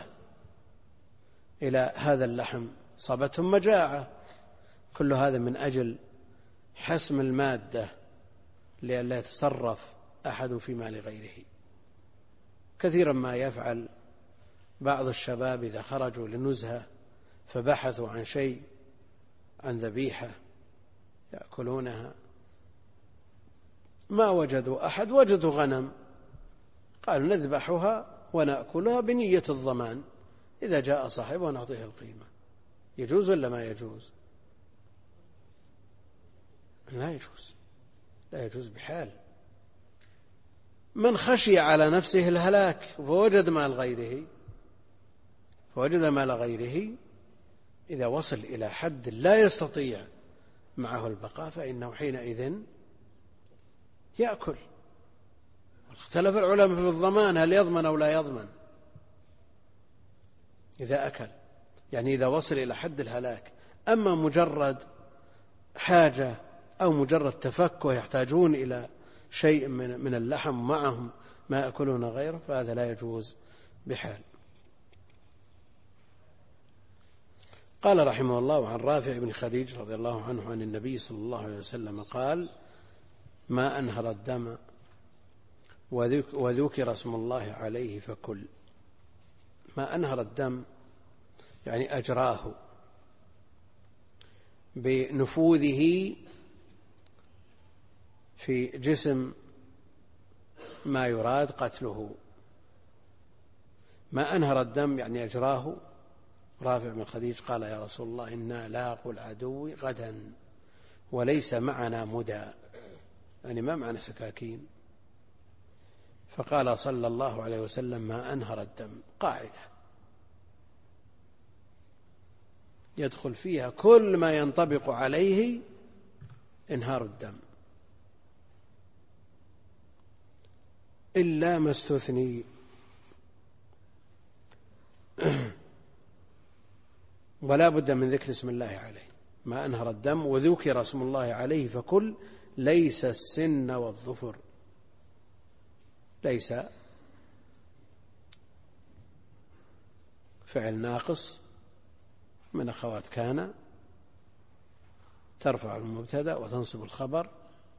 إلى هذا اللحم، صابتهم مجاعة، كل هذا من أجل حسم المادة لئلا يتصرف أحد في مال غيره. كثيرا ما يفعل بعض الشباب إذا خرجوا لنزهة فبحثوا عن شيء، عن ذبيحة يأكلونها، ما وجدوا أحد، وجدوا غنم، قالوا نذبحها ونأكلها بنية الضمان، إذا جاء صاحبها نعطيه القيمة. يجوز ولا ما يجوز؟ لا يجوز، لا يجوز بحال. من خشي على نفسه الهلاك فوجد مال غيره إذا وصل إلى حد لا يستطيع معه البقاء فإنه حينئذ يأكل. اختلف العلماء في الضمان، هل يضمن أو لا يضمن إذا أكل، يعني إذا وصل إلى حد الهلاك. أما مجرد حاجة أو مجرد تفكه يحتاجون إلى شيء من اللحم معهم ما يأكلون غيره فهذا لا يجوز بحال. قال رحمه الله عن رافع بن خديج رضي الله عنه عن النبي صلى الله عليه وسلم قال: ما أنهر الدم وذكر اسم الله عليه فكل. ما أنهر الدم يعني أجراه بنفوذه في جسم ما يراد قتله. ما أنهر الدم يعني أجراه. رافع بن خديج قال: يا رسول الله إنا لاقوا العدو غدا وليس معنا مدى، يعني ما معنا سكاكين. فقال صلى الله عليه وسلم: ما أنهر الدم، قاعدة يدخل فيها كل ما ينطبق عليه انهار الدم إلا ما استثني. ولا بد من ذكر اسم الله عليه. ما أنهر الدم وذكر اسم الله عليه فكل، ليس السن والظفر. ليس فعل ناقص من أخوات كان، ترفع المبتدأ وتنصب الخبر،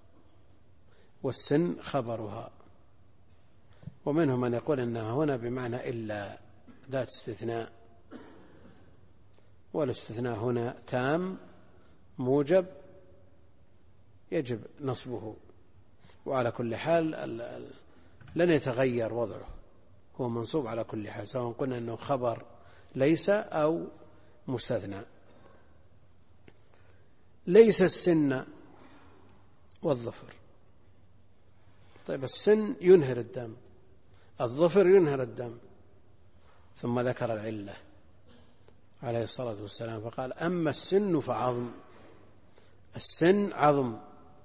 والسن خبرها. ومنهم من يقول إنها هنا بمعنى إلا، ذات استثناء، والاستثناء هنا تام موجب يجب نصبه. وعلى كل حال لن يتغير وضعه، هو منصوب على كل حال، سواء قلنا أنه خبر ليس أو مستثنى. ليس السن والظفر. طيب السن ينهر الدم، الظفر ينهر الدم، ثم ذكر العلة عليه الصلاة والسلام فقال: أما السن فعظم. السن عظم.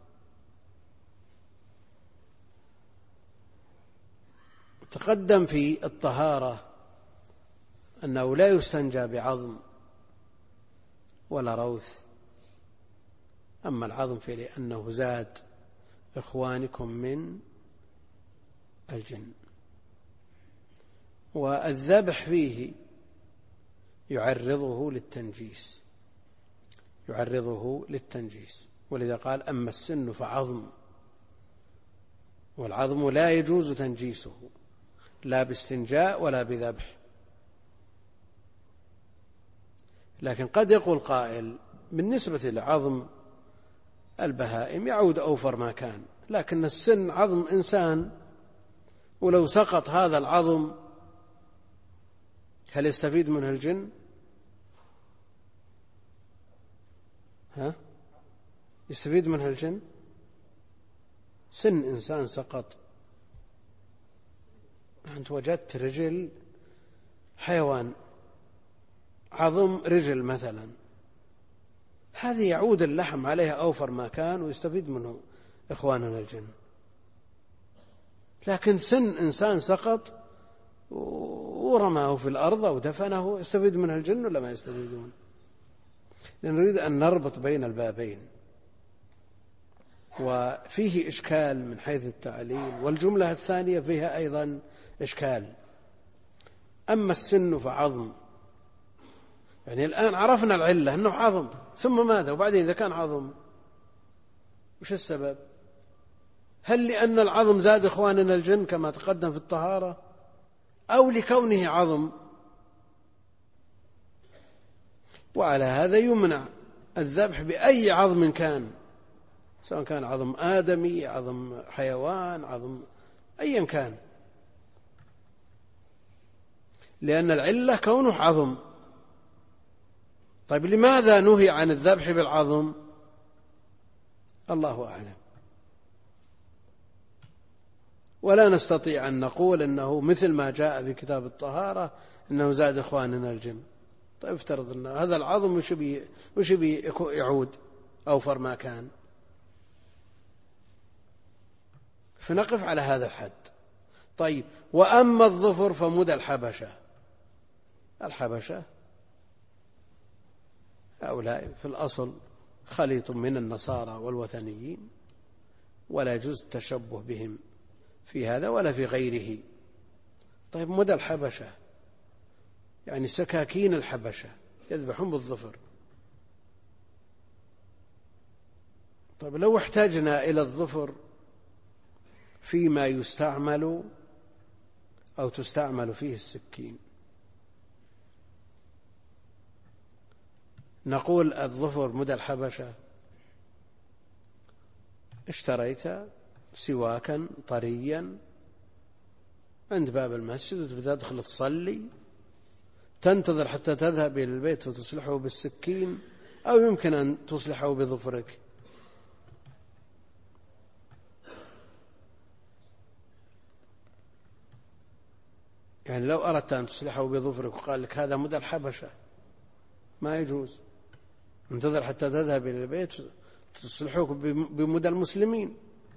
تقدم في الطهارة أنه لا يستنجى بعظم ولا روث. أما العظم فلأنه زاد إخوانكم من الجن. والذبح فيه يعرضه للتنجيس، ولذا قال: أما السن فعظم. والعظم لا يجوز تنجيسه لا باستنجاء ولا بذبح. لكن قد يقول قائل: بالنسبة لعظم البهائم يعود أوفر ما كان، لكن السن عظم إنسان، ولو سقط هذا العظم هل يستفيد منه الجن؟ يستفيد منها الجن؟ سن إنسان سقط، أنت وجدت رجل حيوان عظم رجل مثلا، هذه يعود اللحم عليها أوفر ما كان ويستفيد منه إخواننا الجن. لكن سن إنسان سقط ورماه في الأرض أو دفنه، يستفيد منه الجن ولا ما يستفيدون؟ نريد أن نربط بين البابين، وفيه إشكال من حيث التعليل، والجملة الثانية فيها أيضا إشكال. أما السن فعظم، يعني الآن عرفنا العلة أنه عظم، ثم ماذا؟ وبعدين إذا كان عظم وش السبب؟ هل لأن العظم زاد إخواننا الجن كما تقدم في الطهارة، أو لكونه عظم؟ وعلى هذا يمنع الذبح بأي عظم كان، سواء كان عظم آدمي، عظم حيوان، عظم أيا كان، لأن العلة كونه عظم. طيب لماذا نهي عن الذبح بالعظم؟ الله أعلم. ولا نستطيع أن نقول أنه مثل ما جاء في كتاب الطهارة أنه زاد إخواننا الجن. طيب افترض أن هذا العظم وش يعود أوفر ما كان، فنقف على هذا الحد. طيب وأما الظفر فمدى الحبشة هؤلاء في الأصل خليط من النصارى والوثنيين، ولا يجوز التشبه بهم في هذا ولا في غيره. طيب مدى الحبشة يعني سكاكين الحبشة يذبحون بالظفر. طيب لو احتاجنا إلى الظفر فيما يستعمل أو تستعمل فيه السكين، نقول الظفر مدى الحبشة. اشتريت سواكا طريا عند باب المسجد وتبدأ تدخل تصلي، تنتظر حتى تذهب إلى البيت وتصلحه بالسكين، أو يمكن أن تصلحه بظفرك. يعني لو أردت أن تصلحه بظفرك وقال لك هذا مدى الحبشة ما يجوز، انتظر حتى تذهب إلى البيت تصلحه بمدى المسلمين.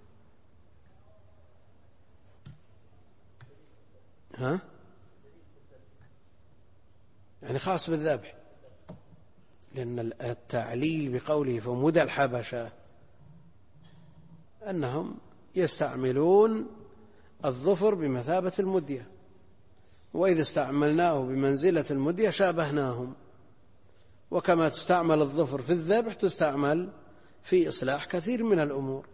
يعني خاص بالذبح، لأن التعليل بقوله فمدى الحبشة أنهم يستعملون الظفر بمثابة المدية، وإذا استعملناه بمنزلة المدية شابهناهم. وكما تستعمل الظفر في الذبح تستعمل في إصلاح كثير من الأمور.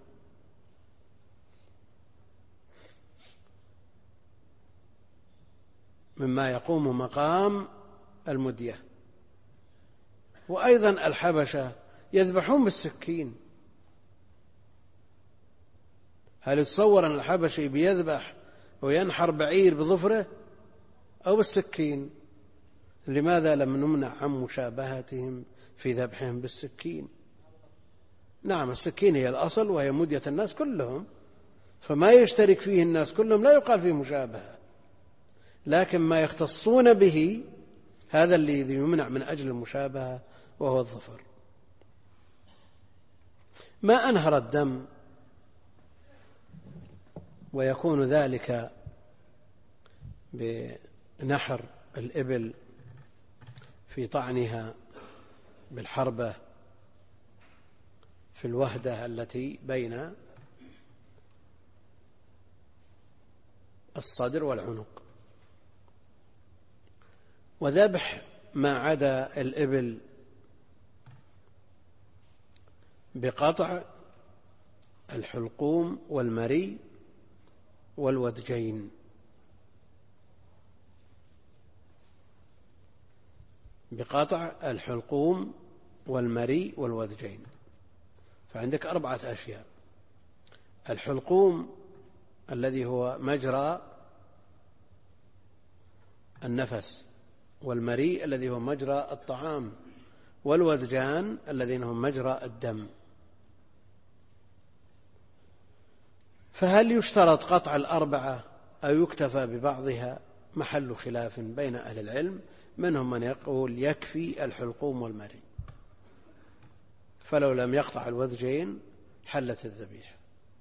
مما يقوم مقام المدية. وأيضا الحبشة يذبحون بالسكين. هل يتصور أن الحبشي بيذبح وينحر بعير بظفره أو بالسكين؟ لماذا لم نمنع عن مشابهتهم في ذبحهم بالسكين؟ نعم السكين هي الأصل وهي مدية الناس كلهم، فما يشترك فيه الناس كلهم لا يقال فيه مشابهة، لكن ما يختصون به هذا الذي يمنع من أجل المشابهة وهو الظفر. ما أنهر الدم ويكون ذلك بنحر الإبل في طعنها بالحربة في الوهدة التي بين الصدر والعنق، وذبح ما عدا الإبل بقطع الحلقوم والمري والودجين. بقطع الحلقوم والمري والودجين. فعندك 4 أشياء: الحلقوم الذي هو مجرى النفس، والمري الذي هو مجرى الطعام، والودجان الذين هم مجرى الدم. فهل يشترط قطع 4 أو يكتفى ببعضها؟ محل خلاف بين أهل العلم، منهم من يقول يكفي الحلقوم والمري، فلو لم يقطع الودجين حلت الذبيحة.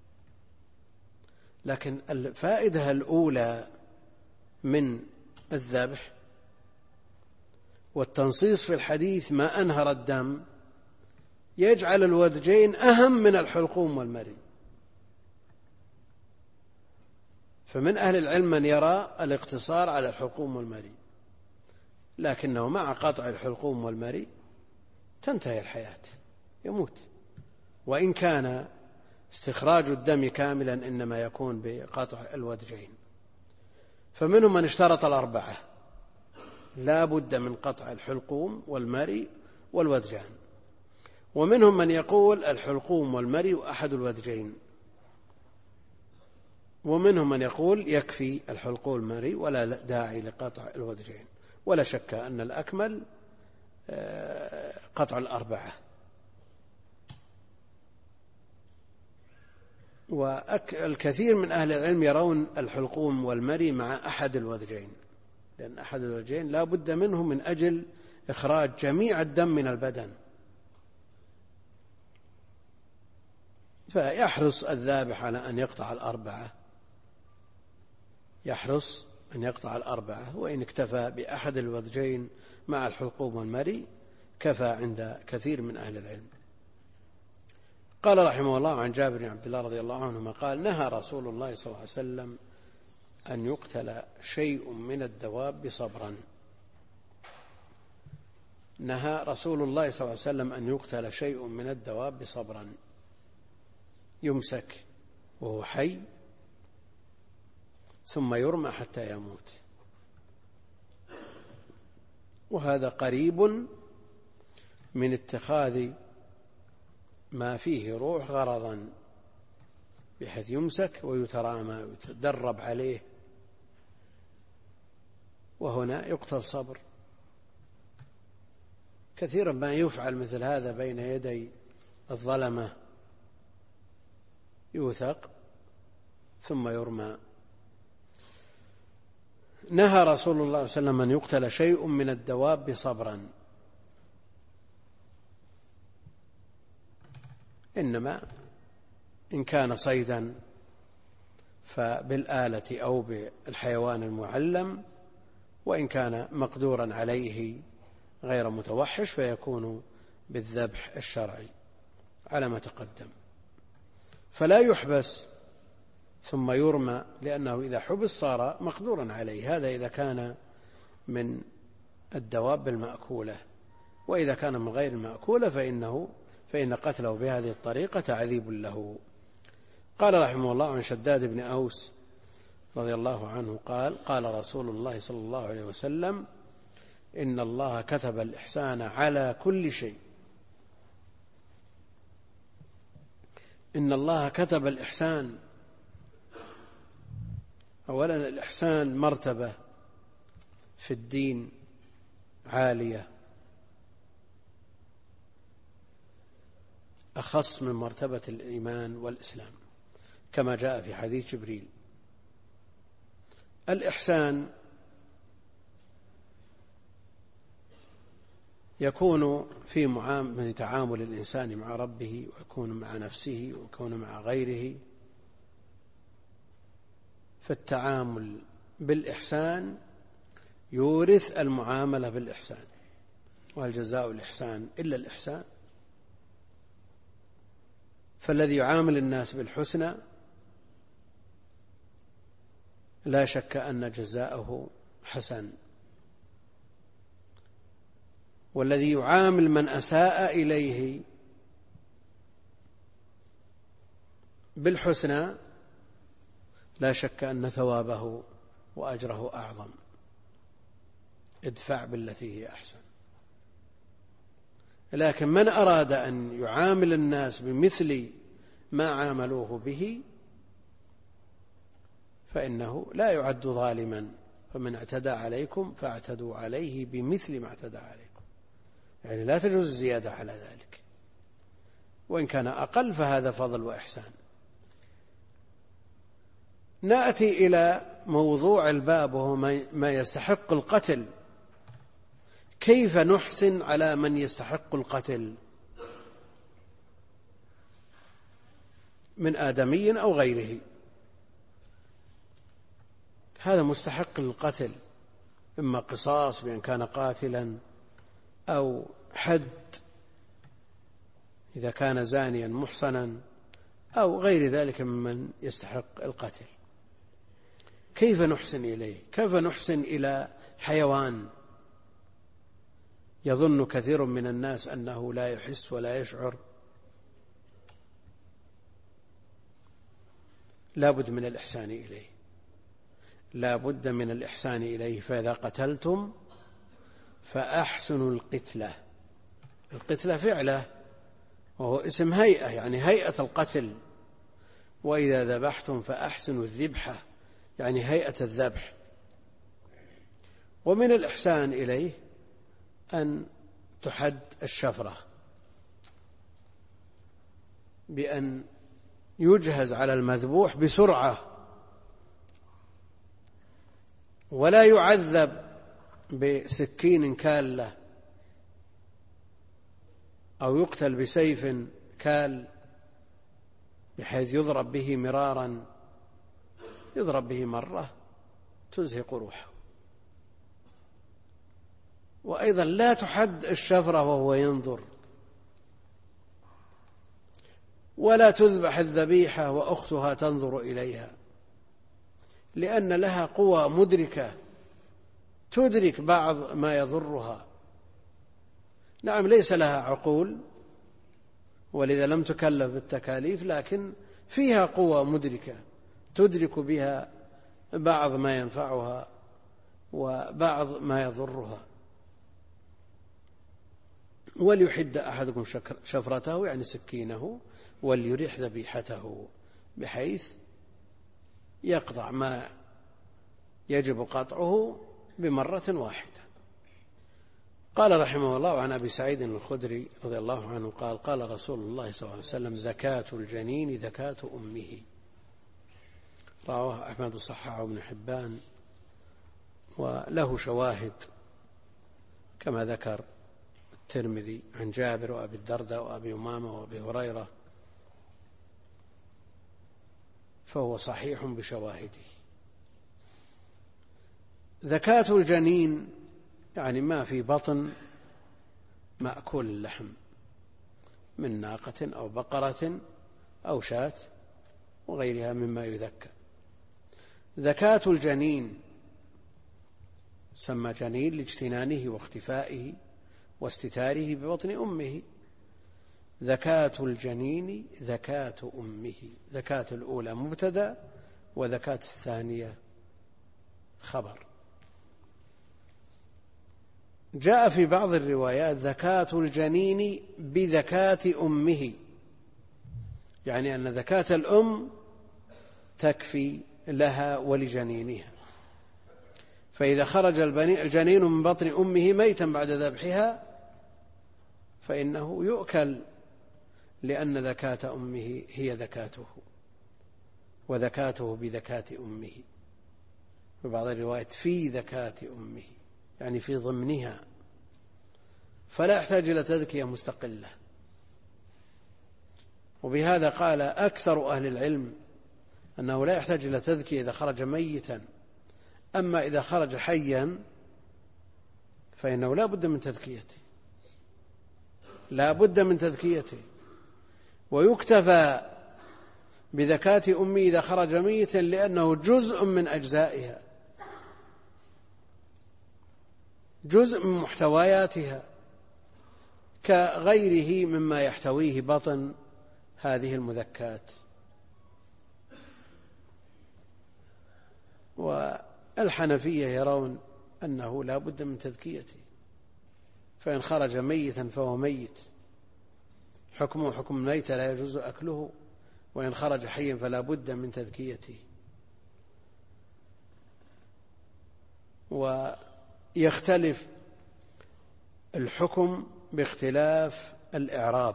لكن الفائدة الأولى من الذبح والتنصيص في الحديث ما أنهر الدم يجعل الودجين أهم من الحلقوم والمري. فمن أهل العلم من يرى الاقتصار على الحلقوم والمري، لكنه مع قطع الحلقوم والمري تنتهي الحياة، يموت. وإن كان استخراج الدم كاملا إنما يكون بقطع الودجين. فمنهم من اشترط الأربعة، لا بد من قطع الحلقوم والمري والودجان، ومنهم من يقول الحلقوم والمري وأحد الودجين، ومنهم من يقول يكفي الحلقوم والمري ولا داعي لقطع الودجين. ولا شك أن الأكمل قطع الأربعة. والكثير من أهل العلم يرون الحلقوم والمري مع أحد الودجين، لأن أحد الودجين لا بد منه من أجل إخراج جميع الدم من البدن. فيحرص الذابح على أن يقطع الأربعة، يحرص أن يقطع الأربعة، وإن اكتفى بأحد الودجين مع الحلقوم والمري كفى عند كثير من أهل العلم. قال رحمه الله عن جابر بن عبد الله رضي الله عنهما قال: نهى رسول الله صلى الله عليه وسلم أن يقتل شيء من الدواب صبرا. نهى رسول الله صلى الله عليه وسلم أن يقتل شيء من الدواب صبرا، يمسك وهو حي ثم يرمى حتى يموت. وهذا قريب من اتخاذ ما فيه روح غرضا، بحيث يمسك ويترامى ويتدرب عليه، وهنا يقتل صبر. كثيرا ما يفعل مثل هذا بين يدي الظلمة، يوثق ثم يرمى. نهى رسول الله صلى الله عليه وسلم أن يقتل شيء من الدواب صبرا، إنما إن كان صيدا فبالآلة أو بالحيوان المعلم، وإن كان مقدورا عليه غير متوحش فيكون بالذبح الشرعي على ما تقدم. فلا يحبس ثم يرمى، لأنه إذا حبس صار مقدورا عليه. هذا إذا كان من الدواب المأكولة، وإذا كان من غير المأكولة فإن قتله بهذه الطريقة تعذيب له. قال رحمه الله عن شداد بن أوس رضي الله عنه قال: قال رسول الله صلى الله عليه وسلم: إن الله كتب الإحسان على كل شيء. إن الله كتب الإحسان. أولا الإحسان مرتبة في الدين عالية، أخص من مرتبة الإيمان والإسلام، كما جاء في حديث جبريل. الإحسان يكون في تعامل الإنسان مع ربه، ويكون مع نفسه، ويكون مع غيره. فالتعامل بالإحسان يورث المعاملة بالإحسان، وهل جزاء الإحسان إلا الإحسان؟ فالذي يعامل الناس بالحسنى لا شك أن جزاءه حسن، والذي يعامل من أساء إليه بالحسنى لا شك أن ثوابه وأجره أعظم. ادفع بالتي هي أحسن. لكن من أراد أن يعامل الناس بمثل ما عاملوه به فإنه لا يعد ظالما، فمن اعتدى عليكم فاعتدوا عليه بمثل ما اعتدى عليكم، يعني لا تجوز الزيادة على ذلك، وإن كان أقل فهذا فضل وإحسان. نأتي إلى موضوع الباب، وهو ما يستحق القتل. كيف نحسن على من يستحق القتل من آدمي أو غيره؟ هذا مستحق للقتل، إما قصاص بأن كان قاتلا، أو حد إذا كان زانيا محصنا، أو غير ذلك ممن يستحق القتل. كيف نحسن إليه؟ كيف نحسن إلى حيوان يظن كثير من الناس أنه لا يحس ولا يشعر؟ لا بد من الإحسان إليه، لا بد من الإحسان إليه. فإذا قتلتم فأحسنوا القتلة. القتلة فعله وهو اسم هيئة، يعني هيئة القتل. وإذا ذبحتم فأحسنوا الذبحة، يعني هيئة الذبح. ومن الإحسان إليه أن تحد الشفرة بأن يجهز على المذبوح بسرعة، ولا يعذب بسكين كالة أو يقتل بسيف كال بحيث يضرب به مرارا، يضرب به مرة تزهق روحه. وأيضا لا تحد الشفرة وهو ينظر، ولا تذبح الذبيحة وأختها تنظر إليها، لأن لها قوى مدركة تدرك بعض ما يضرها. نعم ليس لها عقول ولذا لم تكلف بالتكاليف، لكن فيها قوى مدركة تدرك بها بعض ما ينفعها وبعض ما يضرها. وليحد أحدكم شفرته يعني سكينه، وليريح ذبيحته بحيث يقطع ما يجب قطعه بمرة واحدة. قال رحمه الله عن أبي سعيد الخدري رضي الله عنه قال قال رسول الله صلى الله عليه وسلم: زكاة الجنين زكاة أمه. رواه أحمد وصححه ابن حبان، وله شواهد كما ذكر الترمذي عن جابر وأبي الدرداء وأبي أمامة وأبي هريرة، فهو صحيح بشواهده. زكاة الجنين يعني ما في بطن مأكول اللحم من ناقة أو بقرة أو شاة وغيرها مما يذكى. زكاة الجنين سمى جنين لاجتنانه واختفائه واستتاره ببطن أمه. زكاة الجنين زكاة أمه، زكاة الأولى مبتدأ وزكاة الثانية خبر. جاء في بعض الروايات زكاة الجنين بزكاة أمه، يعني أن زكاة الأم تكفي لها ولجنينها. فإذا خرج الجنين من بطن أمه ميتا بعد ذبحها فإنه يؤكل، لأن زكاة أمه هي زكاته وزكاته بزكاة أمه. في بعض الروايات في زكاة أمه يعني في ضمنها، فلا يحتاج إلى تذكية مستقلة. وبهذا قال أكثر أهل العلم أنه لا يحتاج إلى تذكية إذا خرج ميتا، أما إذا خرج حيا فإنه لا بد من تذكيته، لا بد من تذكيته. ويكتفى بزكاة أمه إذا خرج ميتا لأنه جزء من أجزائها، جزء من محتوياتها كغيره مما يحتويه بطن هذه المذكات. والحنفية يرون أنه لا بد من تذكيته، فإن خرج ميتا فهو ميت، حكمه حكم الميت لا يجوز أكله، وإن خرج حيا فلا بد من تذكيته. ويختلف الحكم باختلاف الإعراب،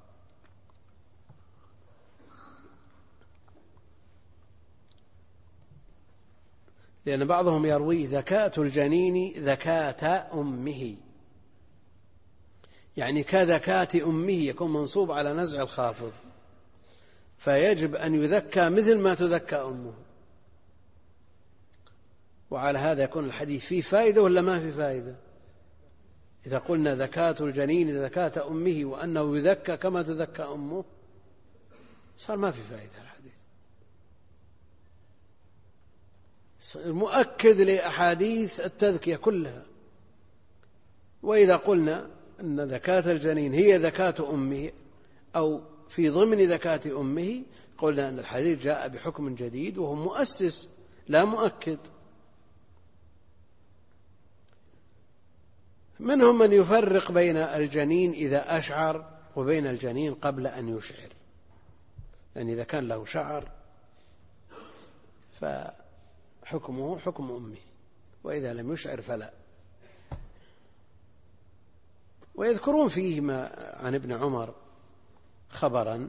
لأن بعضهم يروي زكاة الجنين زكاة أمه، يعني كزكاة أمه، يكون منصوب على نزع الخافض، فيجب أن يذكى مثل ما تذكى أمه. وعلى هذا يكون الحديث فيه فائدة ولا ما في فائدة؟ إذا قلنا زكاة الجنين زكاة أمه وأنه يذكى كما تذكى أمه صار ما في فائدة الحديث، مؤكد لأحاديث التذكية كلها. وإذا قلنا أن زكاة الجنين هي زكاة أمه أو في ضمن زكاة أمه، قلنا أن الحديث جاء بحكم جديد وهو مؤسس لا مؤكد. منهم من يفرق بين الجنين إذا أشعر وبين الجنين قبل أن يشعر، يعني إذا كان له شعر فحكمه حكم أمه، وإذا لم يشعر فلا. ويذكرون فيه ما عن ابن عمر خبرا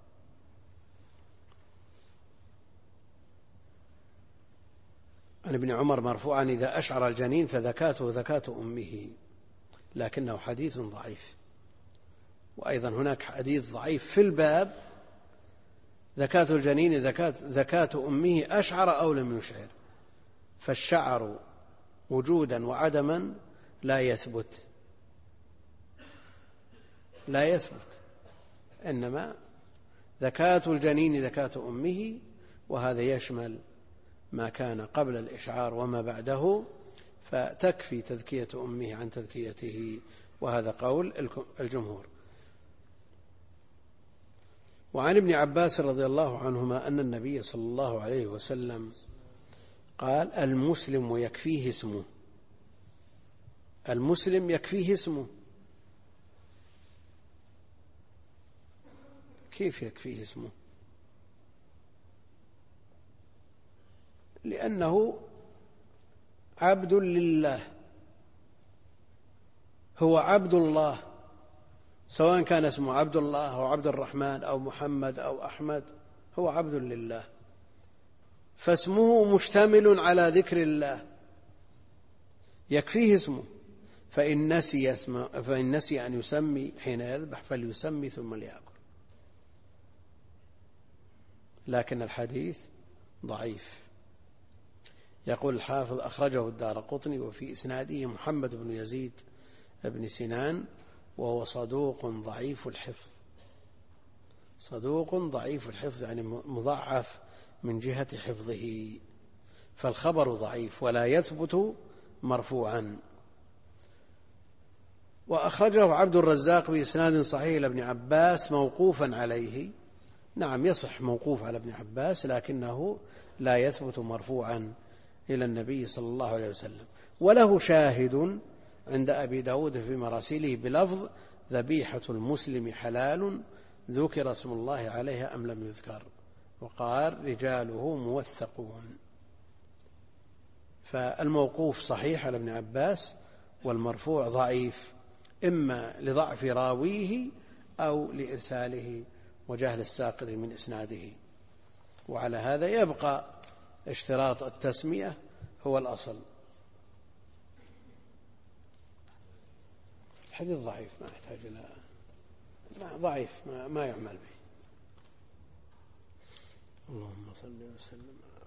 عن ابن عمر مرفوعا: إذا أشعر الجنين فزكاته زكاة أمه، لكنه حديث ضعيف. وأيضا هناك حديث ضعيف في الباب: زكاة الجنين زكاة أمه أشعر أو لم يشعر. فالشعر وجودا وعدما لا يثبت، إنما زكاة الجنين زكاة أمه، وهذا يشمل ما كان قبل الإشعار وما بعده، فتكفي تزكية أمه عن تزكيته، وهذا قول الجمهور. وعن ابن عباس رضي الله عنهما أن النبي صلى الله عليه وسلم قال: المسلم يكفيه اسمه. المسلم يكفيه اسمه. كيف يكفيه اسمه؟ لأنه عبد لله، هو عبد الله، سواء كان اسمه عبد الله أو عبد الرحمن أو محمد أو أحمد، هو عبد لله، فاسمه مشتمل على ذكر الله، يكفيه اسمه. فإن نسي أن يسمي حين يذبح فليسمي ثم ليأكل. لكن الحديث ضعيف. يقول الحافظ: أخرجه الدارقطني وفي إسناده محمد بن يزيد بن سنان، وهو صدوق ضعيف الحفظ. صدوق ضعيف الحفظ يعني مضعف من جهة حفظه، فالخبر ضعيف ولا يثبت مرفوعا. وأخرجه عبد الرزاق بإسناد صحيح لابن عباس موقوفا عليه. نعم، يصح موقوف على ابن عباس، لكنه لا يثبت مرفوعا إلى النبي صلى الله عليه وسلم. وله شاهد عند أبي داود في مراسيله بلفظ: ذبيحة المسلم حلال، ذكر اسم الله عليها أم لم يذكر، وقال: رجاله موثقون. فالموقوف صحيح على ابن عباس، والمرفوع ضعيف، إما لضعف راويه أو لإرساله وجهل الساقط من إسناده. وعلى هذا يبقى اشتراط التسمية هو الأصل. الحديث ضعيف، ما يحتاج إلى ضعيف، ما يعمل به. اللهم صل وسلم.